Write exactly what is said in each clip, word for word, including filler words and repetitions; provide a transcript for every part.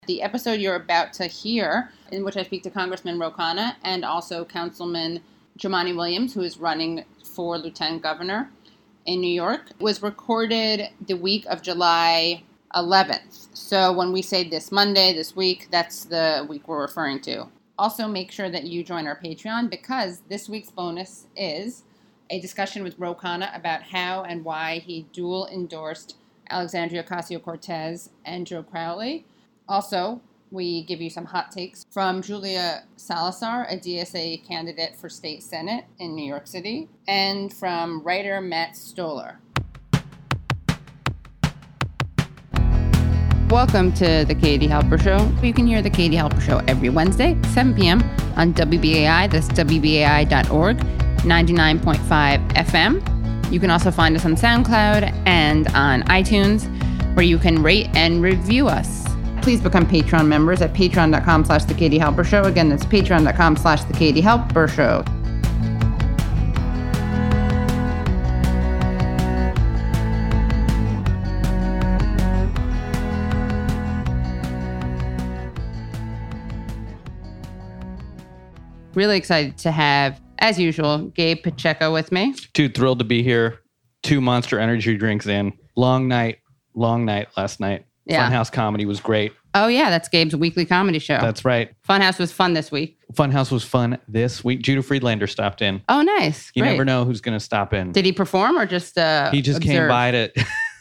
The episode you're about to hear, in which I speak to Congressman Ro Khanna and also Councilman Jumaane Williams, who is running for Lieutenant Governor in New York, was recorded the week of July eleventh. So when we say this Monday, this week, that's the week we're referring to. Also, make sure that you join our Patreon because this week's bonus is a discussion with Ro Khanna about how and why he dual endorsed Alexandria Ocasio-Cortez and Joe Crowley. Also, we give you some hot takes from Julia Salazar, a D S A candidate for state senate in New York City, and from writer Matt Stoller. Welcome to the Katie Halper Show. You can hear the Katie Halper Show every Wednesday, seven p.m. on W B A I, that's W B A I dot org, ninety-nine point five F M. You can also find us on SoundCloud and on iTunes, where you can rate and review us. Please become Patreon members at patreon.com slash The Katie Halper Show. Again, that's patreon.com slash The Katie Halper Show. Really excited to have, as usual, Gabe Pacheco with me. Too thrilled to be here. Two Monster Energy drinks in. Long night, long night last night. Yeah. Funhouse Comedy was great. Oh, yeah, that's Gabe's weekly comedy show. That's right. Funhouse was fun this week. Funhouse was fun this week. Judah Friedlander stopped in. Oh, nice. You Great. never know who's going to stop in. Did he perform or just uh, He just observe? came by to...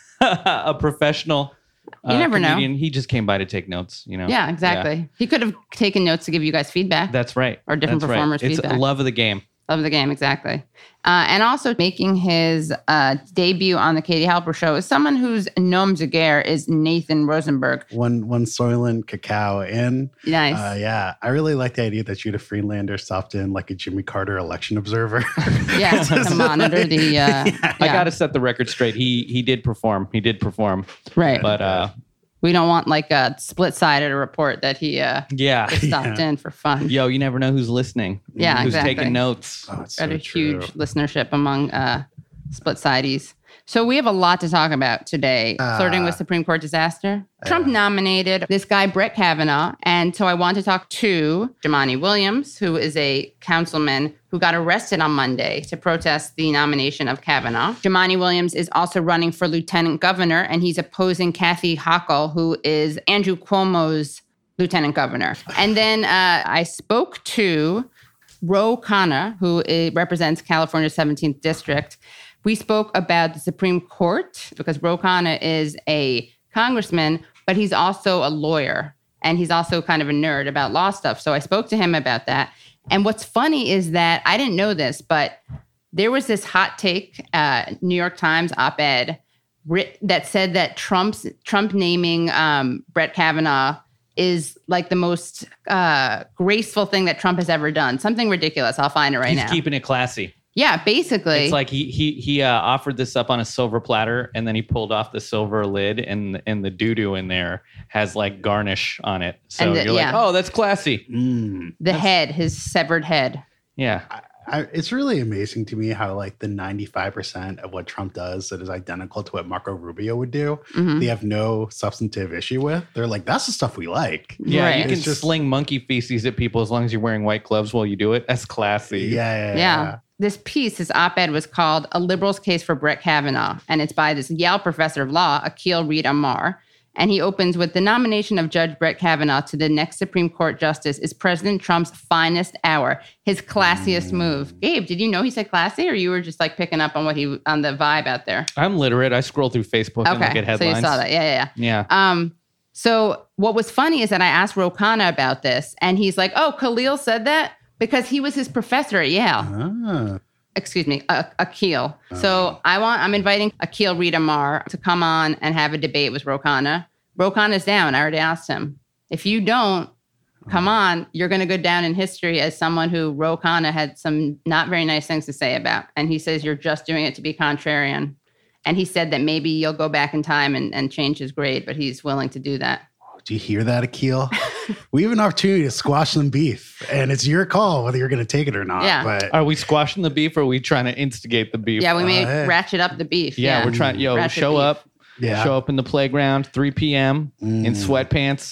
a professional uh, You never know. comedian. He just came by to take notes, you know? Yeah, exactly. Yeah. He could have taken notes to give you guys feedback. That's right. Or different That's performers' right. It's feedback. love of the game. Love the game, exactly. Uh, and also making his uh, debut on the Katie Halper Show is someone whose nom de guerre is Nathan Rosenberg. One one Soylent cacao in. Nice. Uh, yeah, I really like the idea that Judah Friedlander stopped in like a Jimmy Carter election observer. Yeah, to monitor the... Uh, Yeah. yeah. I got to set the record straight. He he did perform. He did perform. Right. But uh, We don't want like a split-sided report that he uh, yeah. just stopped Yeah. in for fun. Yo, you never know who's listening. Yeah, Who's exactly. taking notes. Oh, it's Got so a huge true. listenership among uh, split-sidies. So we have a lot to talk about today. Ah. Flirting with Supreme Court disaster. Trump nominated this guy, Brett Kavanaugh. And so I want to talk to Jumaane Williams, who is a councilman who got arrested on Monday to protest the nomination of Kavanaugh. Jumaane Williams is also running for lieutenant governor, and he's opposing Kathy Hochul, who is Andrew Cuomo's lieutenant governor. And then uh, I spoke to Ro Khanna, who uh, represents California's seventeenth District. We spoke about the Supreme Court because Ro Khanna is a congressman, but he's also a lawyer and he's also kind of a nerd about law stuff. So I spoke to him about that. And what's funny is that I didn't know this, but there was this hot take, uh, New York Times op-ed writ- that said that Trump's Trump naming um, Brett Kavanaugh is like the most uh, graceful thing that Trump has ever done. Something ridiculous. I'll find it right He's now. keeping it classy. Yeah, basically. It's like he he he uh, offered this up on a silver platter, and then he pulled off the silver lid, and and the doo doo in there has like garnish on it. So And the- you're yeah. like, oh, that's classy. Mm. the head, his severed head. Yeah, I, I, it's really amazing to me how like the ninety-five percent of what Trump does that is identical to what Marco Rubio would do, Mhm. they have no substantive issue with. They're like, that's the stuff we like. yeah. Right. You can It's just- sling monkey feces at people as long as you're wearing white gloves while you do it. That's classy. Yeah, yeah, Yeah. This piece, this op-ed was called A Liberal's Case for Brett Kavanaugh, and it's by this Yale professor of law, Akhil Reed Amar. And he opens with the nomination of Judge Brett Kavanaugh to the next Supreme Court justice is President Trump's finest hour, his classiest move. Gabe, did you know he said classy, or you were just like picking up on what he on the vibe out there? I'm literate. I scroll through Facebook and look Okay, at so headlines. you saw that. Yeah, yeah, yeah. Yeah. Um, so what was funny is that I asked Ro Khanna about this, and he's like, "Oh, Khalil said that because he was his professor at Yale." Ah. Excuse me, uh, Akhil. So I want, I'm inviting Akhil Reed Amar to come on and have a debate with Ro Khanna. Ro Khanna's down. I already asked him. If you don't come on, you're going to go down in history as someone who Ro Khanna had some not very nice things to say about. And he says you're just doing it to be contrarian. And he said that maybe you'll go back in time and, and change his grade, but he's willing to do that. Do you hear that, Akhil? We have an opportunity to squash some beef, and it's your call whether you're going to take it or not. Yeah. But Are we squashing the beef or are we trying to instigate the beef? Yeah, we may Uh, hey. ratchet up the beef. Yeah, Yeah, we're trying. Yo, Ratchet show beef. up. yeah, Show up in the playground, three p.m. in Mm. sweatpants.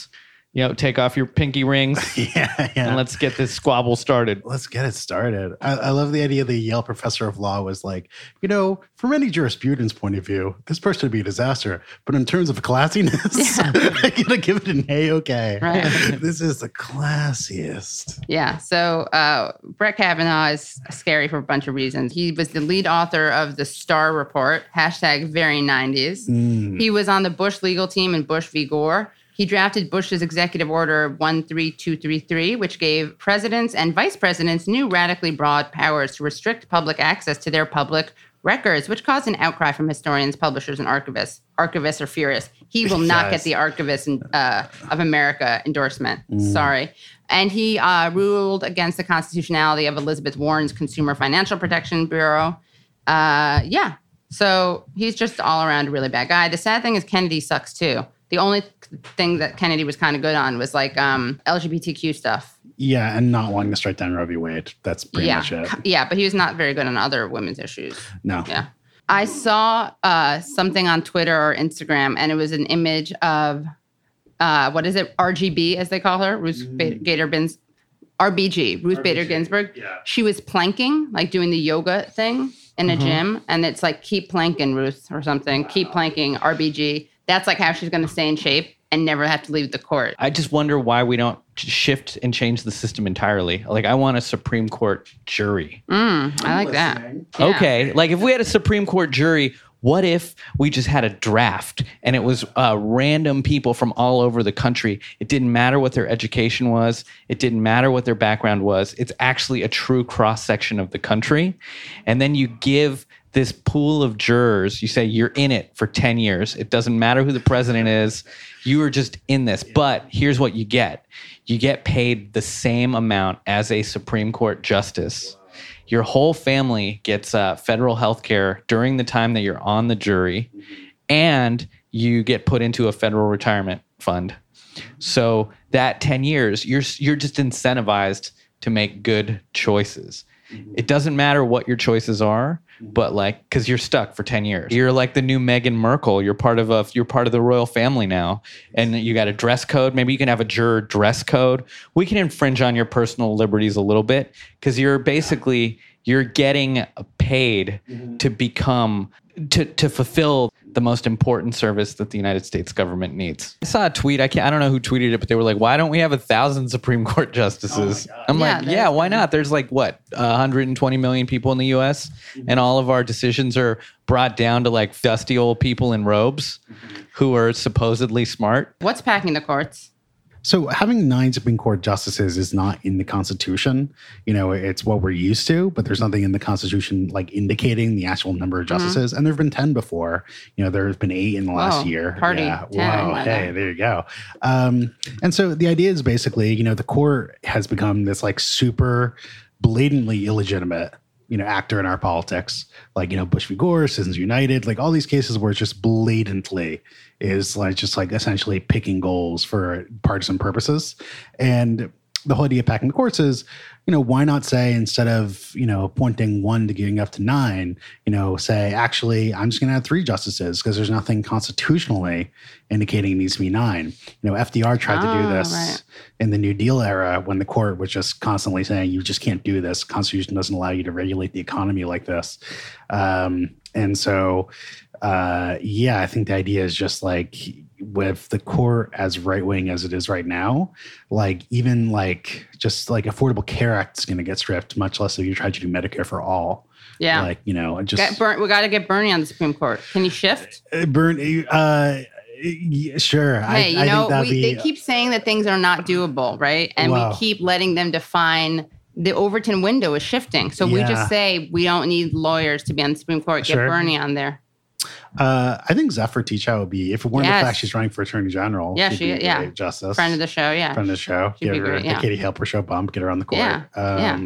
You know, take off your pinky rings yeah, yeah. and let's get this squabble started. Let's get it started. I, I love the idea the Yale professor of law was like, you know, from any jurisprudence point of view, this person would be a disaster. But in terms of classiness, yeah. I'm going to give it an A-okay. Right. This is the classiest. Yeah. So uh, Brett Kavanaugh is scary for a bunch of reasons. He was the lead author of the Starr Report, hashtag very nineties. Mm. He was on the Bush legal team in Bush v. Gore. He drafted Bush's executive order one three two three three, which gave presidents and vice presidents new radically broad powers to restrict public access to their public records, which caused an outcry from historians, publishers, and archivists. Archivists are furious. He will not yes. get the Archivist in, uh, of America endorsement. Mm. Sorry. And he uh, ruled against the constitutionality of Elizabeth Warren's Consumer Financial Protection Bureau. Uh, yeah. So he's just all around a really bad guy. The sad thing is Kennedy sucks too. The only thing that Kennedy was kind of good on was like um, L G B T Q stuff. Yeah, and not wanting to strike down Roe v. Wade. That's pretty yeah. much it. Yeah, but he was not very good on other women's issues. No. Yeah. I saw uh, something on Twitter or Instagram, and it was an image of, uh, what is it, R G B, as they call her, Ruth mm. Bader Ginsburg. R B G, Ruth R B G. Bader Ginsburg. Yeah. She was planking, like doing the yoga thing in a mm-hmm. gym, and it's like, keep planking, Ruth, or something. Wow. Keep planking, R B G. That's like how she's going to stay in shape and never have to leave the court. I just wonder why we don't shift and change the system entirely. Like, I want a Supreme Court jury. Mm, I like that. Yeah. Okay. Like, if we had a Supreme Court jury, what if we just had a draft and it was uh, random people from all over the country? It didn't matter what their education was. It didn't matter what their background was. It's actually a true cross-section of the country. And then you give this pool of jurors, you say you're in it for ten years. It doesn't matter who the president is. You are just in this. But here's what you get. You get paid the same amount as a Supreme Court justice. Your whole family gets uh, federal health care during the time that you're on the jury, and you get put into a federal retirement fund. So that ten years, you're you're just incentivized to make good choices. It doesn't matter what your choices are, but like, because you're stuck for ten years. You're like the new Meghan Merkel. You're part of a you're part of the royal family now, and you got a dress code. Maybe you can have a juror dress code. We can infringe on your personal liberties a little bit because you're basically you're getting paid mm-hmm. to become to to fulfill the most important service that the United States government needs. I saw a tweet. I can't. I don't know who tweeted it, but they were like, "Why don't we have a thousand Supreme Court justices?" Oh I'm yeah, like, "Yeah, why not?" There's like what one hundred twenty million people in the U S, mm-hmm. and all of our decisions are brought down to like dusty old people in robes mm-hmm. who are supposedly smart. What's packing the courts? So having nine Supreme Court justices is not in the Constitution. You know, it's what we're used to, but there's nothing in the Constitution like indicating the actual number of justices. Mm-hmm. And there have been ten before. You know, there have been eight in the last Whoa, year. Party. Yeah. ten, Wow. Hey, there you go. Um, and so the idea is basically, you know, the court has become this like super blatantly illegitimate, you know, actor in our politics, like, you know, Bush v. Gore, Citizens United, like all these cases where it's just blatantly is like just like essentially picking goals for partisan purposes. And the whole idea of packing the courts is, you know, why not say instead of, you know, appointing one to getting up to nine, you know, say, actually, I'm just going to have three justices because there's nothing constitutionally indicating it needs to be nine. You know, F D R tried oh, to do this right. in the New Deal era when the court was just constantly saying, you just can't do this. The Constitution doesn't allow you to regulate the economy like this. Um, and so, uh, yeah, I think the idea is just like, with the court as right-wing as it is right now, like even like just like Affordable Care Act is going to get stripped, much less if you try to do Medicare for all. Yeah. Like, you know, just get Bern, we got to get Bernie on the Supreme Court. Can you shift? Uh, Bernie, uh, yeah, sure. Hey, I, you I know, think we, be, they keep saying that things are not doable, right? And wow. we keep letting them define the Overton window is shifting. So yeah. we just say we don't need lawyers to be on the Supreme Court. Get sure. Bernie on there. Uh, I think Zephyr Teachout would be, if it weren't yes. the fact she's running for Attorney General, yeah, she'd she, be a yeah, great justice. Friend of the show, yeah, friend of the show. She'd Give be her great, the yeah. Katie Halper show bump. Get her on the court. Yeah, um, yeah.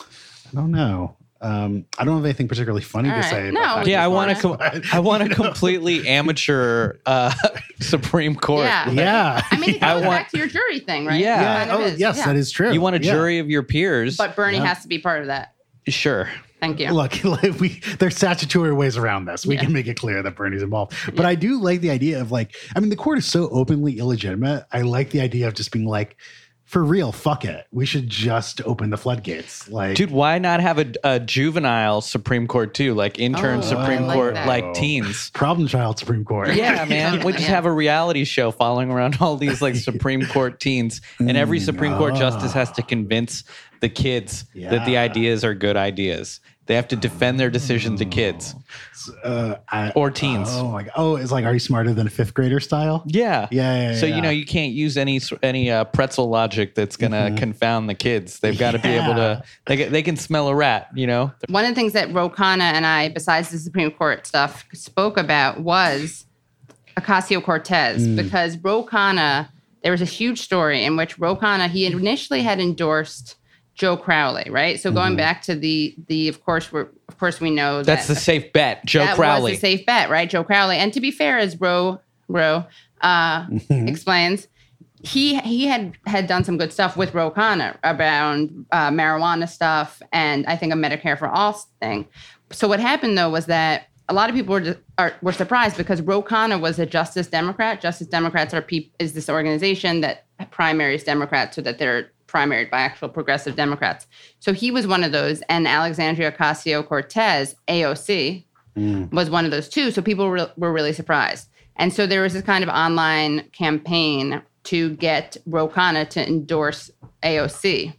I don't know. Um, I don't have anything particularly funny All to right. say. No, about yeah, I want want to. Com- I want a completely amateur uh, Supreme Court. Yeah, yeah. I mean, it goes I want, back to your jury thing, right? Yeah. yeah. Oh, is. yes, yeah. that is true. You want a yeah. jury of your peers, but Bernie yeah. has to be part of that. Sure. Thank you. Look, like we there's statutory ways around this. We Yeah. can make it clear that Bernie's involved. But I do like the idea of like, I mean, the court is so openly illegitimate. I like the idea of just being like, for real, fuck it. We should just open the floodgates. Like, Dude, why not have a, a juvenile Supreme Court too? Like intern Oh, Supreme I like Court, that. like teens. problem child Supreme Court. Yeah, man. We just Yeah. have a reality show following around all these like Supreme Court teens. And every Supreme Court justice has to convince the kids that the Yeah. ideas are good ideas. They have to defend their decision to kids Uh, I, or teens. Oh my god. Oh, it's like, are you smarter than a fifth grader style? Yeah. Yeah, yeah, So, yeah. you know, you can't use any any uh, pretzel logic that's going to confound the kids. They've got to be able Yeah. to, they, can- they can smell a rat, you know? One of the things that Ro Khanna and I, besides the Supreme Court stuff, spoke about was Ocasio-Cortez, because Ro Khanna, there was a huge story in which Ro Khanna, he initially had endorsed Joe Crowley, right? So going back to the the of course we're of course we know That's that the safe bet. Joe that Crowley. was a safe bet, right? Joe Crowley. And to be fair, as Ro Ro uh, explains, he he had had done some good stuff with Ro Khanna around uh, marijuana stuff, and I think a Medicare for All thing. So what happened though was that a lot of people were just, are, were surprised because Ro Khanna was a Justice Democrat. Justice Democrats are peop- is this organization that primaries Democrats so that they're primaried by actual progressive Democrats. So he was one of those, and Alexandria Ocasio-Cortez, A O C, Mm. was one of those too. So people were, were really surprised. And so there was this kind of online campaign to get Ro Khanna to endorse A O C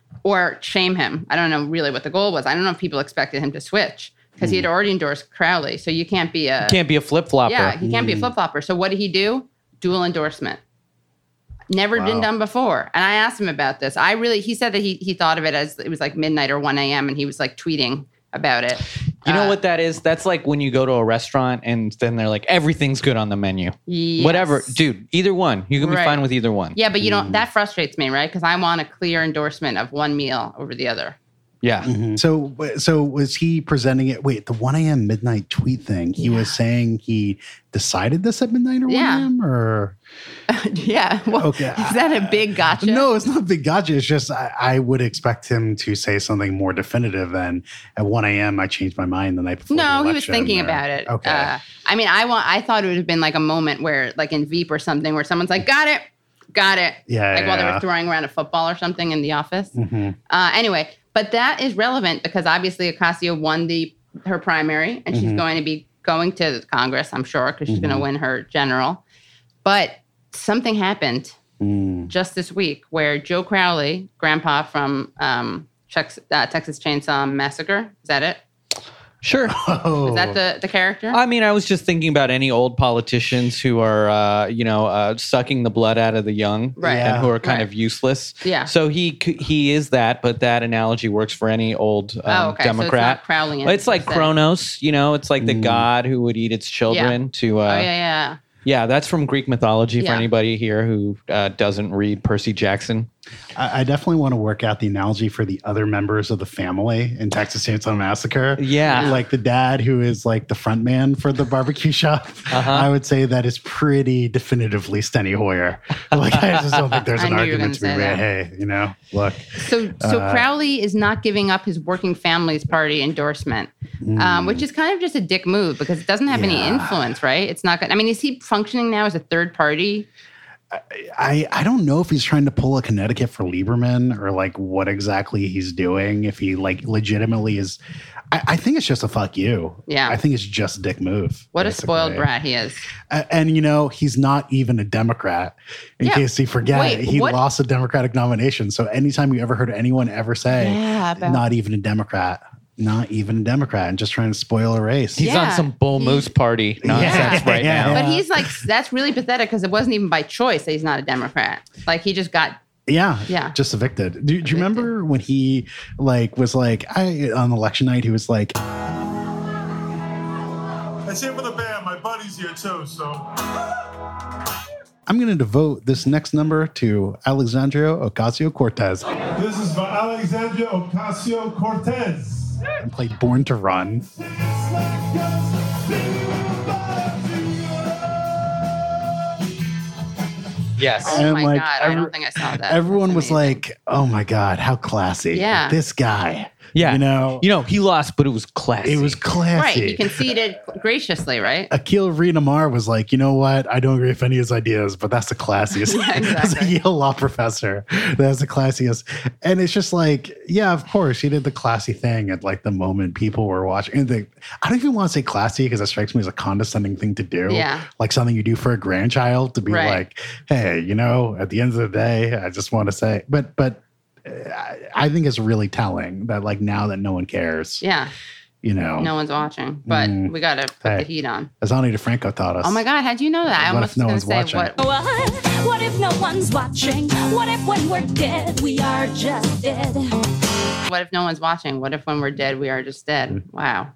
or shame him. I don't know really what the goal was. I don't know if people expected him to switch because he had already endorsed Crowley. So you can't be a... Can't be a flip flopper. Yeah, he can't be a flip-flopper. So what did he do? Dual endorsement. Never Wow. been done before. And I asked him about this. I really, he said that he he thought of it as it was like midnight or one a.m. and he was like tweeting about it. You know Uh, what that is? That's like when you go to a restaurant and then they're like, everything's good on the menu. Yes. Whatever. Dude, either one. You can be Right. fine with either one. Yeah, but you Mm. don't, that frustrates me, right? Because I want a clear endorsement of one meal over the other. Yeah. Mhm. So, so was he presenting it? Wait, the one a.m. midnight tweet thing. He was saying he decided this at midnight or Yeah. one a.m. or Yeah. Well, Okay. is that a big gotcha? no, it's not big gotcha. It's just I, I would expect him to say something more definitive than at one a.m. I changed my mind the night before. No, the he was election, thinking or- about it. Okay. Uh, I mean, I want. I thought it would have been like a moment where, like in Veep or something, where someone's like, "Got it, got it," Yeah, like while they yeah. were throwing around a football or something in the office. Mhm. Uh, anyway, but that is relevant because obviously Ocasio won the her primary, and she's Mhm. going to be going to Congress, I'm sure, because she's going to win her general. But something happened Mm. just this week where Joe Crowley, grandpa from um, Chex, uh, Texas Chainsaw Massacre, is that it? Sure. Oh. Is that the, the character? I mean, I was just thinking about any old politicians who are, uh, you know, uh, sucking the blood out of the young, Right. and who are kind Right. of useless. Yeah. So he c- he is that, but that analogy works for any old um, oh, okay. Democrat. So it's not Crowleyan. Well, it's like per se. Kronos, you know, it's like the Mm. god who would eat its children. To uh, Oh, yeah, yeah. yeah, that's from Greek mythology. For Yeah. anybody here who uh, doesn't read Percy Jackson. I, I definitely want to work out the analogy for the other members of the family in Texas Chainsaw Massacre. Yeah. Like the dad who is like the front man for the barbecue shop. Uh-huh. I would say that is pretty definitively Steny Hoyer. Like I just don't think there's I an knew you were argument to gonna be say made. Hey, you know, look. So, so Uh, Crowley is not giving up his Working Families Party endorsement, um, which is kind of just a dick move because it doesn't have any Yeah. influence, right? It's not good. I mean, is he functioning now as a third party? I, I don't know if he's trying to pull a Connecticut for Lieberman or like what exactly he's doing. If he like legitimately is, I, I think it's just a fuck you. Yeah. I think it's just a dick move. What a basically. spoiled brat he is. Uh, and you know, he's not even a Democrat. In Yeah. case you forget, Wait, he what? lost a Democratic nomination. So anytime you ever heard anyone ever say, Yeah, about- not even a Democrat, not even a Democrat, and just trying to spoil a race. He's Yeah. on some bull He- moose party nonsense Yeah. right Yeah. now. But he's like, that's really pathetic because it wasn't even by choice that he's not a Democrat. Like he just got, Yeah, Yeah. just evicted. Do, do you remember when he like was like I on election night? He was like, That's it for the band. My buddy's here too, so. I'm going to devote this next number to Alexandria Ocasio-Cortez This is by Alexandria Ocasio-Cortez. and played Born to Run. Yes. oh And, my like, God, I every- don't think I saw that. Everyone That's was amazing. like, "Oh my god, how classy!" Yeah. this guy. Yeah. You know, You know, he lost, but it was classy. it was classy. Right. He conceded graciously, right? Akil Reed-Amar was like, you know what? I don't agree with any of his ideas, but that's the classiest. Yeah, As a exactly. Yale law professor, that's the classiest. And it's just like, yeah, of course, he did the classy thing at like the moment people were watching. And the, I don't even want to say classy because it strikes me as a condescending thing to do. Yeah. Like something you do for a grandchild to be Right. like, hey, you know, at the end of the day, I just want to say, but, but I, I think it's really telling that like now that no one cares, Yeah. you know, No one's watching, but Mm. we got to put Hey. the heat on. as Ani DeFranco taught us. Oh my God. How'd you know that? I What almost if no was going to one's say watching? what. What? What if no one's watching? What if when we're dead, we are just dead? What if no one's watching? What if when we're dead, we are just dead? Wow.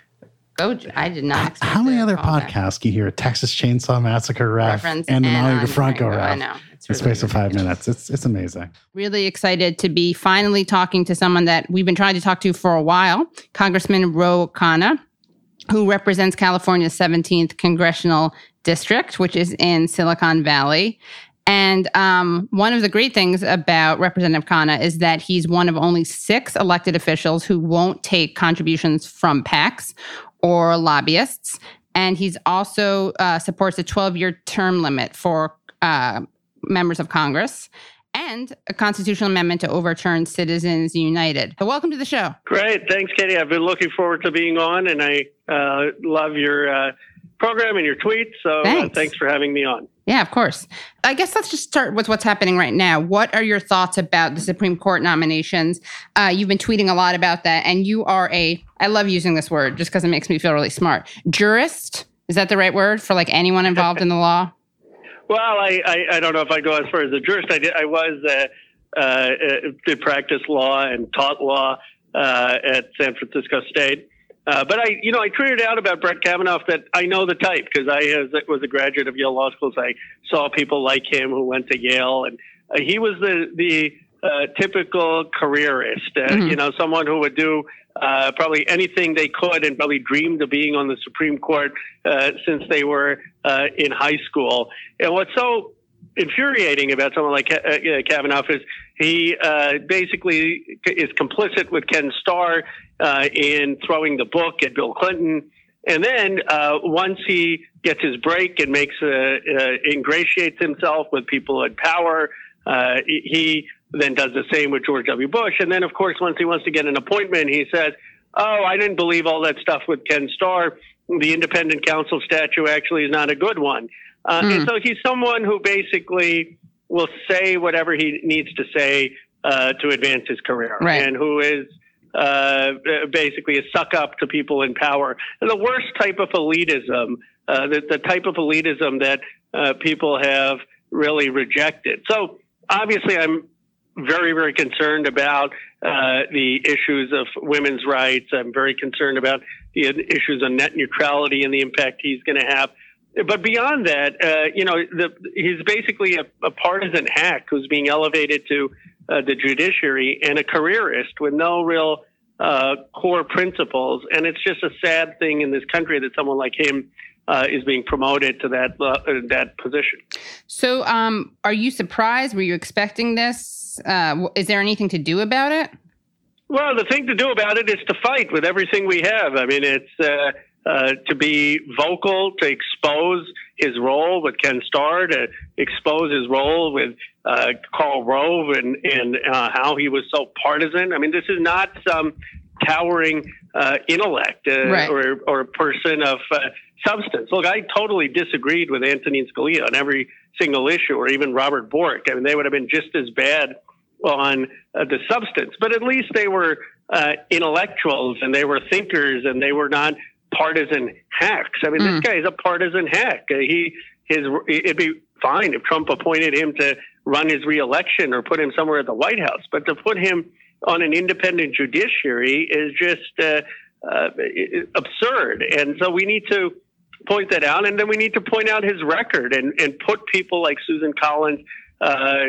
Go. I did not expect How many to other call that podcasts can you hear a Texas Chainsaw Massacre ref reference and an Ani Ani DeFranco ref? I know. It's In the really space of five minutes. It's it's amazing. Really excited to be finally talking to someone that we've been trying to talk to for a while, Congressman Ro Khanna, who represents California's seventeenth Congressional District, which is in Silicon Valley. And um, one of the great things about Representative Khanna is that he's one of only six elected officials who won't take contributions from PACs or lobbyists. And he's also uh, supports a twelve-year term limit for uh, members of Congress and a constitutional amendment to overturn Citizens United. So welcome to the show. Great. Thanks, Katie. I've been looking forward to being on, and I uh, love your uh, program and your tweets. So uh, Thanks. thanks for having me on. Yeah, of course. I guess let's just start with what's happening right now. What are your thoughts about the Supreme Court nominations? Uh, you've been tweeting a lot about that, and you are a, I love using this word just because it makes me feel really smart. Jurist? Is that the right word for like anyone involved in the law? Well, I, I, I don't know if I go as far as a jurist. I did. I was uh, uh, did practice law and taught law uh, at San Francisco State. Uh, but I, you know, I tweeted out about Brett Kavanaugh that I know the type because I has, was a graduate of Yale Law School. So I saw people like him who went to Yale, and uh, he was the the uh, typical careerist. Uh, Mm-hmm. You know, someone who would do uh, probably anything they could, and probably dreamed of being on the Supreme Court uh, since they were uh, in high school. And what's so infuriating about someone like uh, Kavanaugh is he uh, basically is complicit with Ken Starr uh, in throwing the book at Bill Clinton. And then uh, once he gets his break and makes uh, uh, ingratiates himself with people in power, uh, he then does the same with George W. Bush. And then, of course, once he wants to get an appointment, he says, oh, I didn't believe all that stuff with Ken Starr. The independent counsel statute actually is not a good one. Uh, Mm. And so he's someone who basically will say whatever he needs to say uh, to advance his career, Right. and who is uh, basically a suck up to people in power. And the worst type of elitism, uh, the, the type of elitism that uh, people have really rejected. So obviously I'm very, very concerned about uh, the issues of women's rights. I'm very concerned about the issues of net neutrality and the impact he's going to have. But beyond that, uh, you know, the, he's basically a, a partisan hack who's being elevated to uh, the judiciary and a careerist with no real uh, core principles. And it's just a sad thing in this country that someone like him uh, is being promoted to that uh, that position. So um, are you surprised? Were you expecting this? Uh, is there anything to do about it? Well, the thing to do about it is to fight with everything we have. I mean, it's uh, uh, to be vocal, to expose his role with Ken Starr, to expose his role with uh, Karl Rove and, and uh, how he was so partisan. I mean, this is not some towering uh, intellect uh, Right. or, or a person of uh, substance. Look, I totally disagreed with Antonin Scalia on every single issue, or even Robert Bork. I mean, they would have been just as bad on uh, the substance, but at least they were uh, intellectuals and they were thinkers and they were not partisan hacks. I mean, Mm. this guy is a partisan hack. Uh, he, his, it'd be fine if Trump appointed him to run his reelection or put him somewhere at the White House, but to put him on an independent judiciary is just uh, uh, absurd. And so we need to point that out, and then we need to point out his record and, and put people like Susan Collins uh,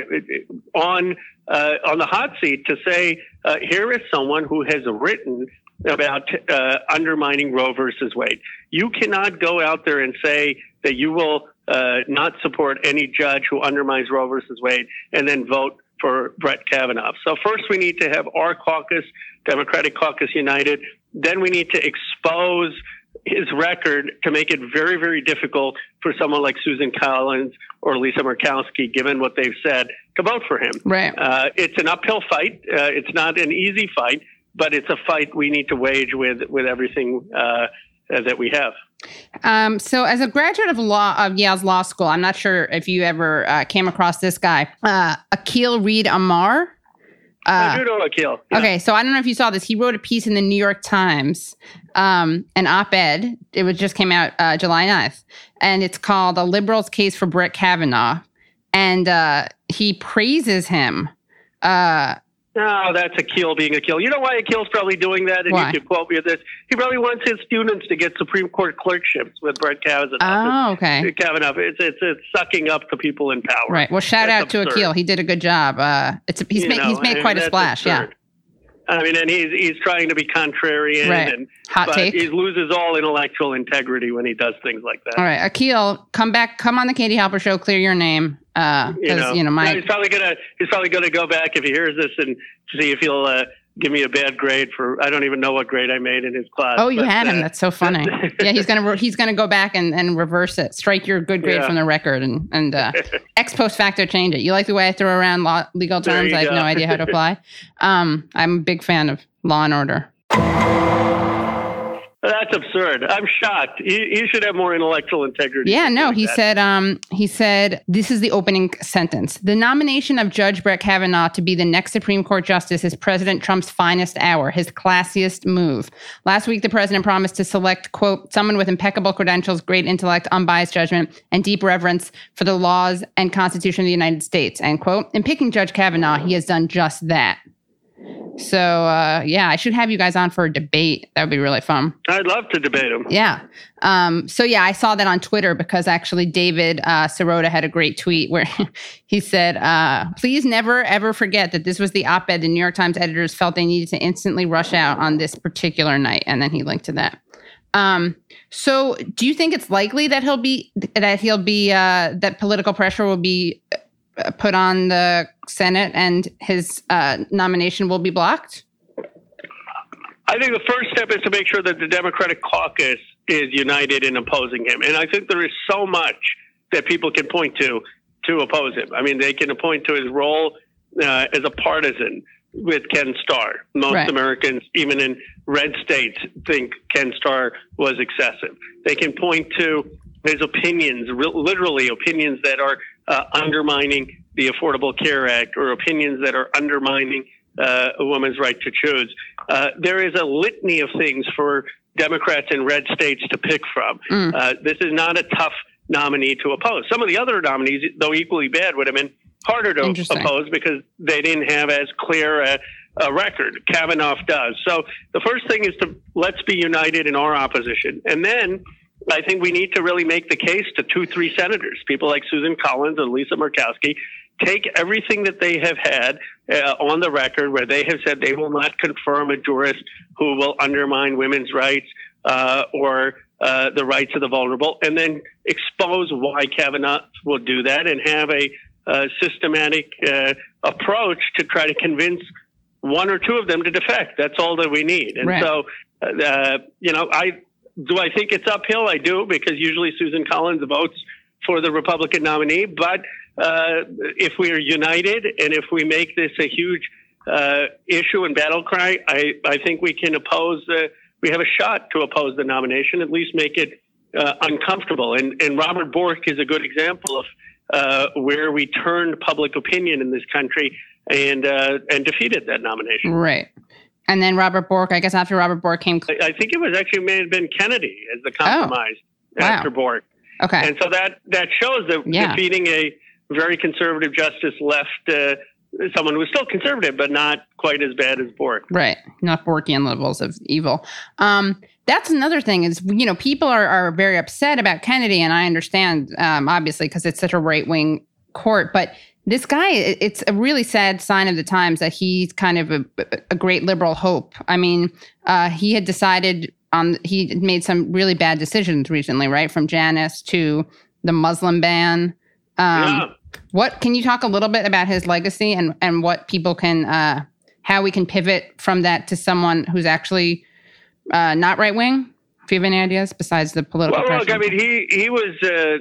on uh, on the hot seat to say, uh, here is someone who has written about uh, undermining Roe versus Wade. You cannot go out there and say that you will uh, not support any judge who undermines Roe versus Wade and then vote for Brett Kavanaugh. So first we need to have our caucus, Democratic Caucus United. Then we need to expose his record to make it very, very difficult for someone like Susan Collins or Lisa Murkowski, given what they've said, to vote for him. Right. Uh, it's an uphill fight. Uh, it's not an easy fight, but it's a fight we need to wage with with everything uh, that we have. Um, so as a graduate of law of Yale's law school, I'm not sure if you ever uh, came across this guy, uh, Akhil Reed Amar. Uh, I do know Akhil. Yeah. Okay, so I don't know if you saw this. He wrote a piece in the New York Times, um, an op-ed. It was just came out uh, July ninth, and it's called "A Liberal's Case for Brett Kavanaugh," and uh, he praises him. Uh, No, that's Akhil being Akhil. You know why Akhil's probably doing that? And Why? you could quote me on this. He probably wants his students to get Supreme Court clerkships with Brett Kavanaugh. oh, okay. Kavanaugh. It's, it's, it's sucking up the people in power. Right. Well, shout That's out to absurd. Akhil. He did a good job. Uh, it's he's You made know, he's made and quite a that's splash. absurd. Yeah. I mean, and he's he's trying to be contrarian, Right. and Hot but take. he loses all intellectual integrity when he does things like that. All right, Akhil, come back. Come on the Katie Halper show. Clear your name. Uh, You because know, you know my. No, he's probably gonna he's probably gonna go back if he hears this and see if he'll uh, give me a bad grade for I don't even know what grade I made in his class. Oh, you but, had him. uh, That's so funny. Yeah, he's gonna re- he's gonna go back and, and reverse it, strike your good grade Yeah. from the record, and and uh, ex post facto change it. You like the way I throw around law, legal There terms? you I have go. no idea how to apply. Um, I'm a big fan of Law and Order. That's absurd. I'm shocked. He, he should have more intellectual integrity. Yeah, no, like he that. said, um, he said, this is the opening sentence. The nomination of Judge Brett Kavanaugh to be the next Supreme Court justice is President Trump's finest hour, his classiest move. Last week, the president promised to select, quote, someone with impeccable credentials, great intellect, unbiased judgment, and deep reverence for the laws and Constitution of the United States, end quote. In picking Judge Kavanaugh, he has done just that. So, uh, yeah, I should have you guys on for a debate. That would be really fun. I'd love to debate him. Yeah. Um, so, yeah, I saw that on Twitter because actually David uh, Sirota had a great tweet where he said, uh, please never, ever forget that this was the op-ed the New York Times editors felt they needed to instantly rush out on this particular night. And then he linked to that. Um, so do you think it's likely that he'll be, that he'll be, uh, that political pressure will be uh, put on the Senate and his uh, nomination will be blocked? I think the first step is to make sure that the Democratic caucus is united in opposing him. And I think there is so much that people can point to to oppose him. I mean, they can point to his role uh, as a partisan with Ken Starr. Most Right. Americans, even in red states, think Ken Starr was excessive. They can point to his opinions, re- literally opinions that are uh, undermining the Affordable Care Act or opinions that are undermining uh, a woman's right to choose. Uh, there is a litany of things for Democrats in red states to pick from. Mm. Uh, this is not a tough nominee to oppose. Some of the other nominees, though equally bad, would have been harder to Interesting. oppose because they didn't have as clear a, a record. Kavanaugh does. So the first thing is to let's be united in our opposition. And then I think we need to really make the case to two, three senators, people like Susan Collins and Lisa Murkowski, take everything that they have had uh, on the record where they have said they will not confirm a jurist who will undermine women's rights uh, or uh, the rights of the vulnerable, and then expose why Kavanaugh will do that and have a uh, systematic uh, approach to try to convince one or two of them to defect. That's all that we need. And Right. so, uh, you know, I do I think it's uphill? I do, because usually Susan Collins votes for the Republican nominee. But uh, if we are united and if we make this a huge uh, issue and battle cry, I, I think we can oppose, uh, we have a shot to oppose the nomination, at least make it uh, uncomfortable. And, and Robert Bork is a good example of uh, where we turned public opinion in this country and uh, and defeated that nomination. Right. And then Robert Bork, I guess after Robert Bork came. I, I think it was actually may have been Kennedy as the compromise wow. after Bork. Okay. And so that, that shows that Yeah. defeating a very conservative justice left uh, someone who was still conservative, but not quite as bad as Bork. Right. Not Borkian levels of evil. Um, that's another thing is, you know, people are, are very upset about Kennedy, and I understand, um, obviously, because it's such a right-wing court. But this guy, it- it's a really sad sign of the times that he's kind of a, a great liberal hope. I mean, uh, he had decided on, he had made some really bad decisions recently, right? From Janus to the Muslim ban. Um, Yeah. What can you talk a little bit about his legacy and, and what people can, uh, how we can pivot from that to someone who's actually uh, not right wing? If you have any ideas besides the political well, pressure. look, I mean, he he was uh,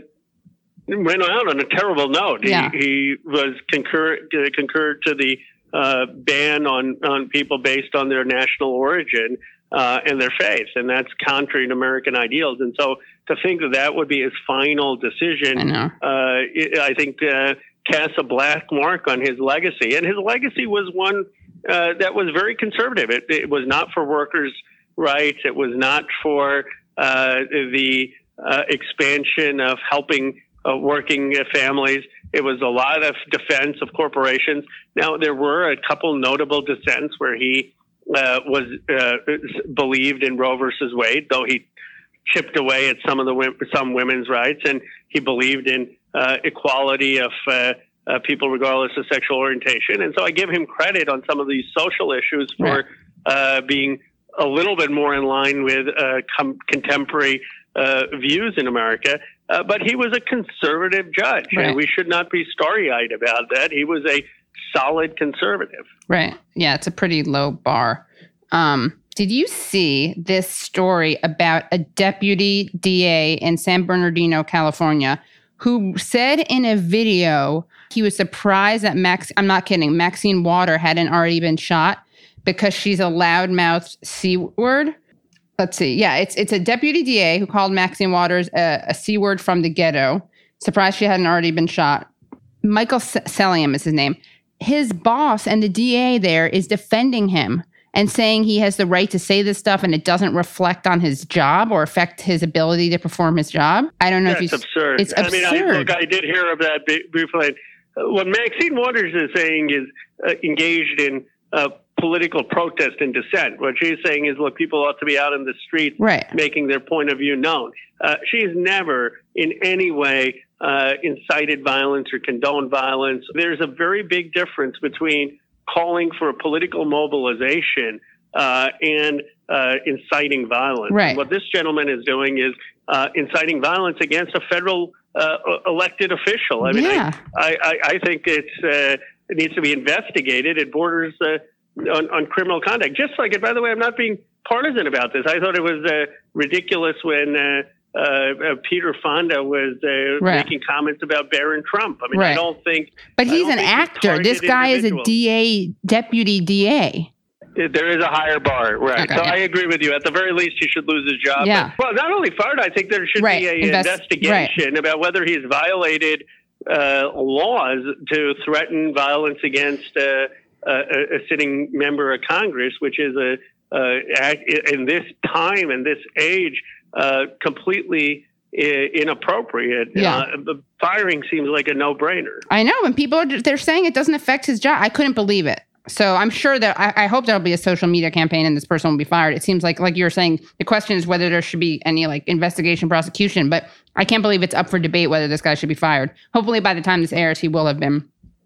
went out on a terrible note. Yeah. He, he was concur uh, concurred to the uh, ban on on people based on their national origin uh, and their faith, and that's contrary to American ideals. And so, to think that that would be his final decision, I know. Uh, it, I think uh, casts a black mark on his legacy. And his legacy was one uh, that was very conservative. It, it was not for workers' rights. It was not for uh, the uh, expansion of helping uh, working families. It was a lot of defense of corporations. Now, there were a couple notable dissents where he uh, was uh, believed in Roe versus Wade, though he chipped away at some of the some women's rights, and he believed in uh, equality of uh, uh, people regardless of sexual orientation. And so I give him credit on some of these social issues for Right. uh, being a little bit more in line with uh, com- contemporary uh, views in America. Uh, but he was a conservative judge, Right. and we should not be starry-eyed about that. He was a solid conservative. Right. Yeah, it's a pretty low bar. Um, did you see this story about a deputy D A in San Bernardino, California, who said in a video he was surprised that Max, I'm not kidding, Maxine Water hadn't already been shot because she's a loudmouthed C word? Let's see. Yeah, it's it's a deputy D A who called Maxine Waters a, a C word from the ghetto. Surprised she hadn't already been shot. Michael Selliam is his name. His boss and the D A there is defending him and saying he has the right to say this stuff and it doesn't reflect on his job or affect his ability to perform his job. I don't know That's if you... absurd. It's I mean, I, absurd. look, I did hear of that briefly. Uh, what Maxine Waters is saying is uh, engaged in uh, political protest and dissent. What she's saying is, look, people ought to be out in the streets Right. making their point of view known. Uh, she's never in any way uh, incited violence or condoned violence. There's a very big difference between calling for a political mobilization uh, and uh, inciting violence. Right. And what this gentleman is doing is uh, inciting violence against a federal uh, elected official. I mean, Yeah. I, I, I think it's, uh, it needs to be investigated. It borders uh, on, on criminal conduct. Just like it, by the way, I'm not being partisan about this. I thought it was uh, ridiculous when uh, uh, uh, Peter Fonda was uh, Right. making comments about Barron Trump. I mean, Right. I don't think... But I he's don't an think he's actor. This targeted guy is a individuals. D A, deputy D A. There is a higher bar, right? Okay, so yeah. I agree with you. At the very least, he should lose his job. Yeah. But, well, not only fired, I think there should Right. be an Invest- investigation about whether he's violated uh, laws to threaten violence against uh, a, a sitting member of Congress, which is a uh, act, in this time and this age uh, completely i- inappropriate. Yeah. Uh, the firing seems like a no-brainer. I know, and people are just, they're saying it doesn't affect his job. I couldn't believe it. So I'm sure that I, I hope there'll be a social media campaign and this person will be fired. It seems like, like you were saying, the question is whether there should be any like investigation, prosecution. But I can't believe it's up for debate whether this guy should be fired. Hopefully, by the time this airs, he will have been.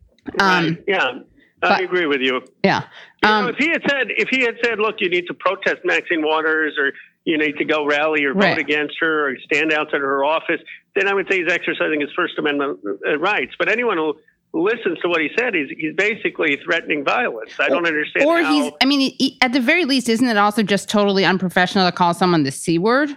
Um, Right. Yeah, I but- agree with you. yeah. You Um, know, if he had said, if he had said, look, you need to protest Maxine Waters, or you need to go rally or vote Right. against her, or stand outside her office, then I would say he's exercising his First Amendment uh, rights. But anyone who listens to what he said, he's, he's basically threatening violence. I don't understand or how. he's. I mean, he, at the very least, isn't it also just totally unprofessional to call someone the C word?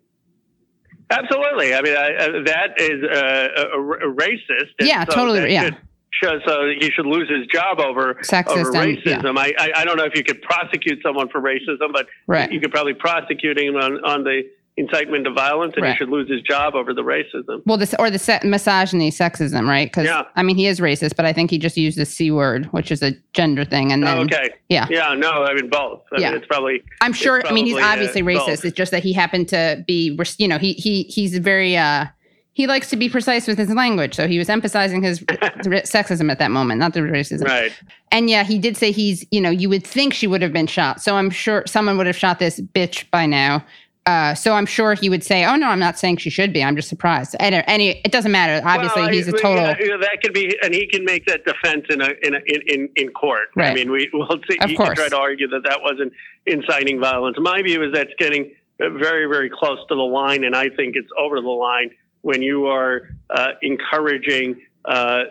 Absolutely. I mean, I, uh, that is uh, a, a racist. and Yeah, so totally, that yeah. should- should- so he should lose his job over, Sexist over and- racism. I, I, I don't know if you could prosecute someone for racism, but Right. you could probably prosecute him on, on the incitement to violence, and Right. he should lose his job over the racism. Well, this or the se- misogyny, sexism, right? Because Yeah. I mean, he is racist, but I think he just used the C word, which is a gender thing. And then, Oh, okay. yeah. Yeah, no, I mean, both. I Yeah. mean, it's probably. I'm sure. it's I mean, he's probably, uh, obviously racist. both. It's just that he happened to be, you know, he he he's very. uh He likes to be precise with his language, so he was emphasizing his sexism at that moment, not the racism. Right. And yeah, he did say he's, you know, you would think she would have been shot. So I'm sure someone would have shot this bitch by now. Uh, so I'm sure he would say, "Oh no, I'm not saying she should be. I'm just surprised." And any, it doesn't matter. Obviously, Well, he's a I- total. yeah, yeah, that could be, and he can make that defense in a, in a, in in court. Right. I mean, we will see. Of He course. can try to argue that that wasn't inciting violence. My view is that's getting very, very close to the line, and I think it's over the line when you are uh, encouraging uh,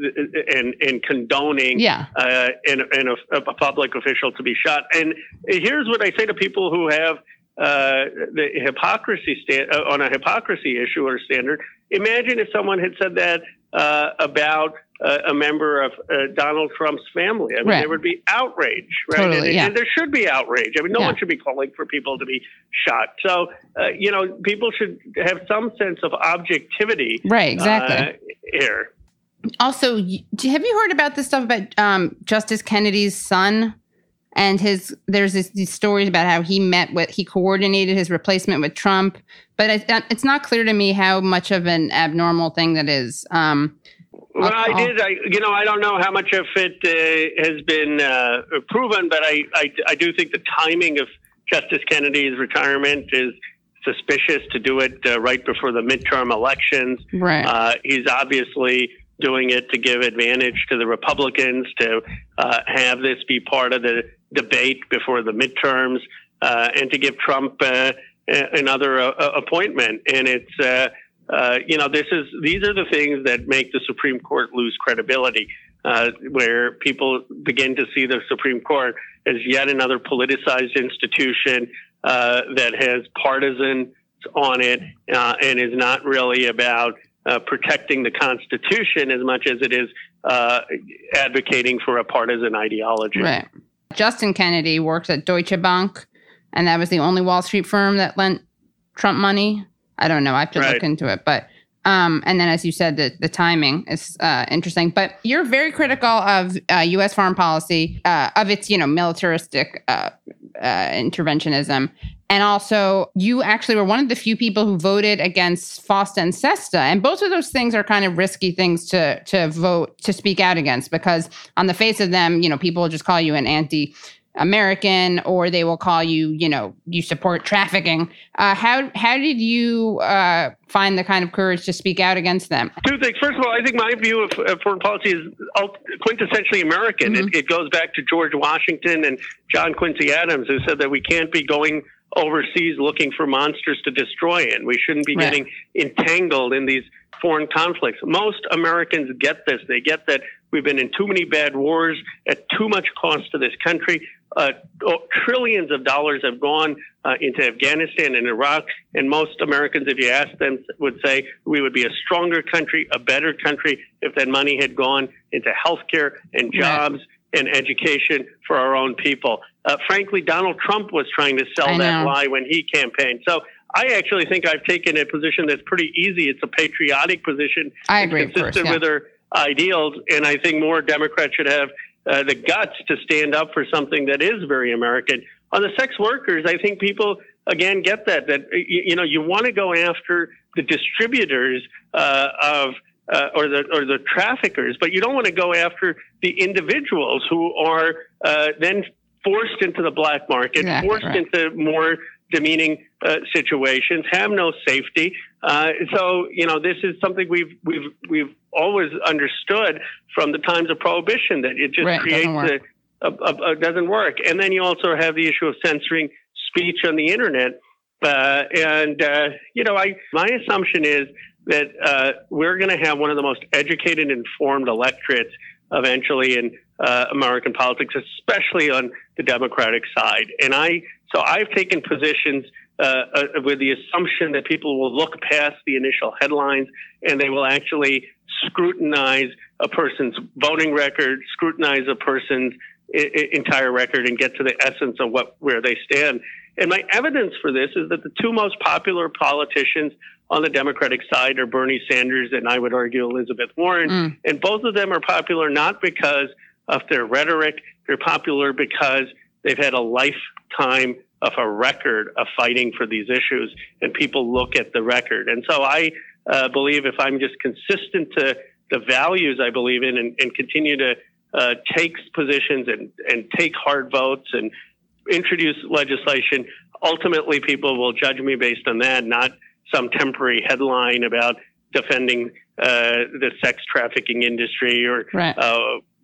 and, and condoning yeah. uh, in, in a, a public official to be shot. And here's what I say to people who have uh, the hypocrisy stand, uh, on a hypocrisy issue or standard. Imagine if someone had said that uh, about uh, a member of uh, Donald Trump's family. I mean, right. there would be outrage, right? Totally, and, yeah. and there should be outrage. I mean, no yeah. one should be calling for people to be shot. So, uh, you know, people should have some sense of objectivity. Right, exactly. Uh, here. Also, have you heard about this stuff about um, Justice Kennedy's son and his? There's this, these stories about how he met with, he coordinated his replacement with Trump, but it, it's not clear to me how much of an abnormal thing that is. Um, well, I'll, I did. I, you know, I don't know how much of it uh, has been uh, proven, but I, I, I do think the timing of Justice Kennedy's retirement is suspicious. To do it uh, right before the midterm elections, right? Uh, he's obviously doing it to give advantage to the Republicans, to uh, have this be part of the debate before the midterms, uh, and to give Trump uh, another uh, appointment. And it's, uh, uh, you know, this is these are the things that make the Supreme Court lose credibility, uh, where people begin to see the Supreme Court as yet another politicized institution uh, that has partisans on it uh, and is not really about Uh, protecting the Constitution as much as it is uh, advocating for a partisan ideology. Right. Justin Kennedy works at Deutsche Bank, and that was the only Wall Street firm that lent Trump money. I don't know. I have to right. look into it. But um, and then, as you said, the, the timing is uh, interesting. But you're very critical of uh, U S foreign policy, uh, of its, you know, militaristic uh, uh, interventionism. And also, you actually were one of the few people who voted against FOSTA and SESTA. And both of those things are kind of risky things to to vote, to speak out against, because on the face of them, you know, people will just call you an anti-American, or they will call you, you know, you support trafficking. Uh, how how did you uh, find the kind of courage to speak out against them? Two things. First of all, I think my view of uh, foreign policy is quintessentially American. Mm-hmm. It, it goes back to George Washington and John Quincy Adams, who said that we can't be going overseas looking for monsters to destroy, and we shouldn't be right. getting entangled in these foreign conflicts. Most Americans get this. They get that we've been in too many bad wars at too much cost to this country. Uh, trillions of dollars have gone uh, into Afghanistan and Iraq, and most Americans, if you ask them, would say we would be a stronger country, a better country, if that money had gone into healthcare and jobs right. and education for our own people. Uh, frankly, Donald Trump was trying to sell that lie when he campaigned. So I actually think I've taken a position that's pretty easy. It's a patriotic position. I agree. Consistent course, yeah. with our ideals. And I think more Democrats should have uh, the guts to stand up for something that is very American. On the sex workers, I think people, again, get that, that, you, you know, you want to go after the distributors uh, of Uh, or the or the traffickers, but you don't want to go after the individuals who are uh, then forced into the black market, exactly, forced right. into more demeaning uh, situations, have no safety. Uh, so you know this is something we've we've we've always understood from the times of Prohibition, that it just right, creates doesn't a, a, a, a doesn't work. And then you also have the issue of censoring speech on the internet. Uh, and uh, you know, I my assumption is that uh, we're going to have one of the most educated, informed electorates eventually in uh, American politics, especially on the Democratic side. And I, so I've taken positions uh, uh, with the assumption that people will look past the initial headlines and they will actually scrutinize a person's voting record, scrutinize a person's I- I- entire record, and get to the essence of what where they stand. And my evidence for this is that the two most popular politicians on the Democratic side are Bernie Sanders and, I would argue, Elizabeth Warren. Mm. And both of them are popular not because of their rhetoric. They're popular because they've had a lifetime of a record of fighting for these issues, and people look at the record. And so I uh, believe if I'm just consistent to the values I believe in, and, and continue to uh, take positions and, and take hard votes and introduce legislation, ultimately people will judge me based on that, not some temporary headline about defending uh, the sex trafficking industry or right. uh,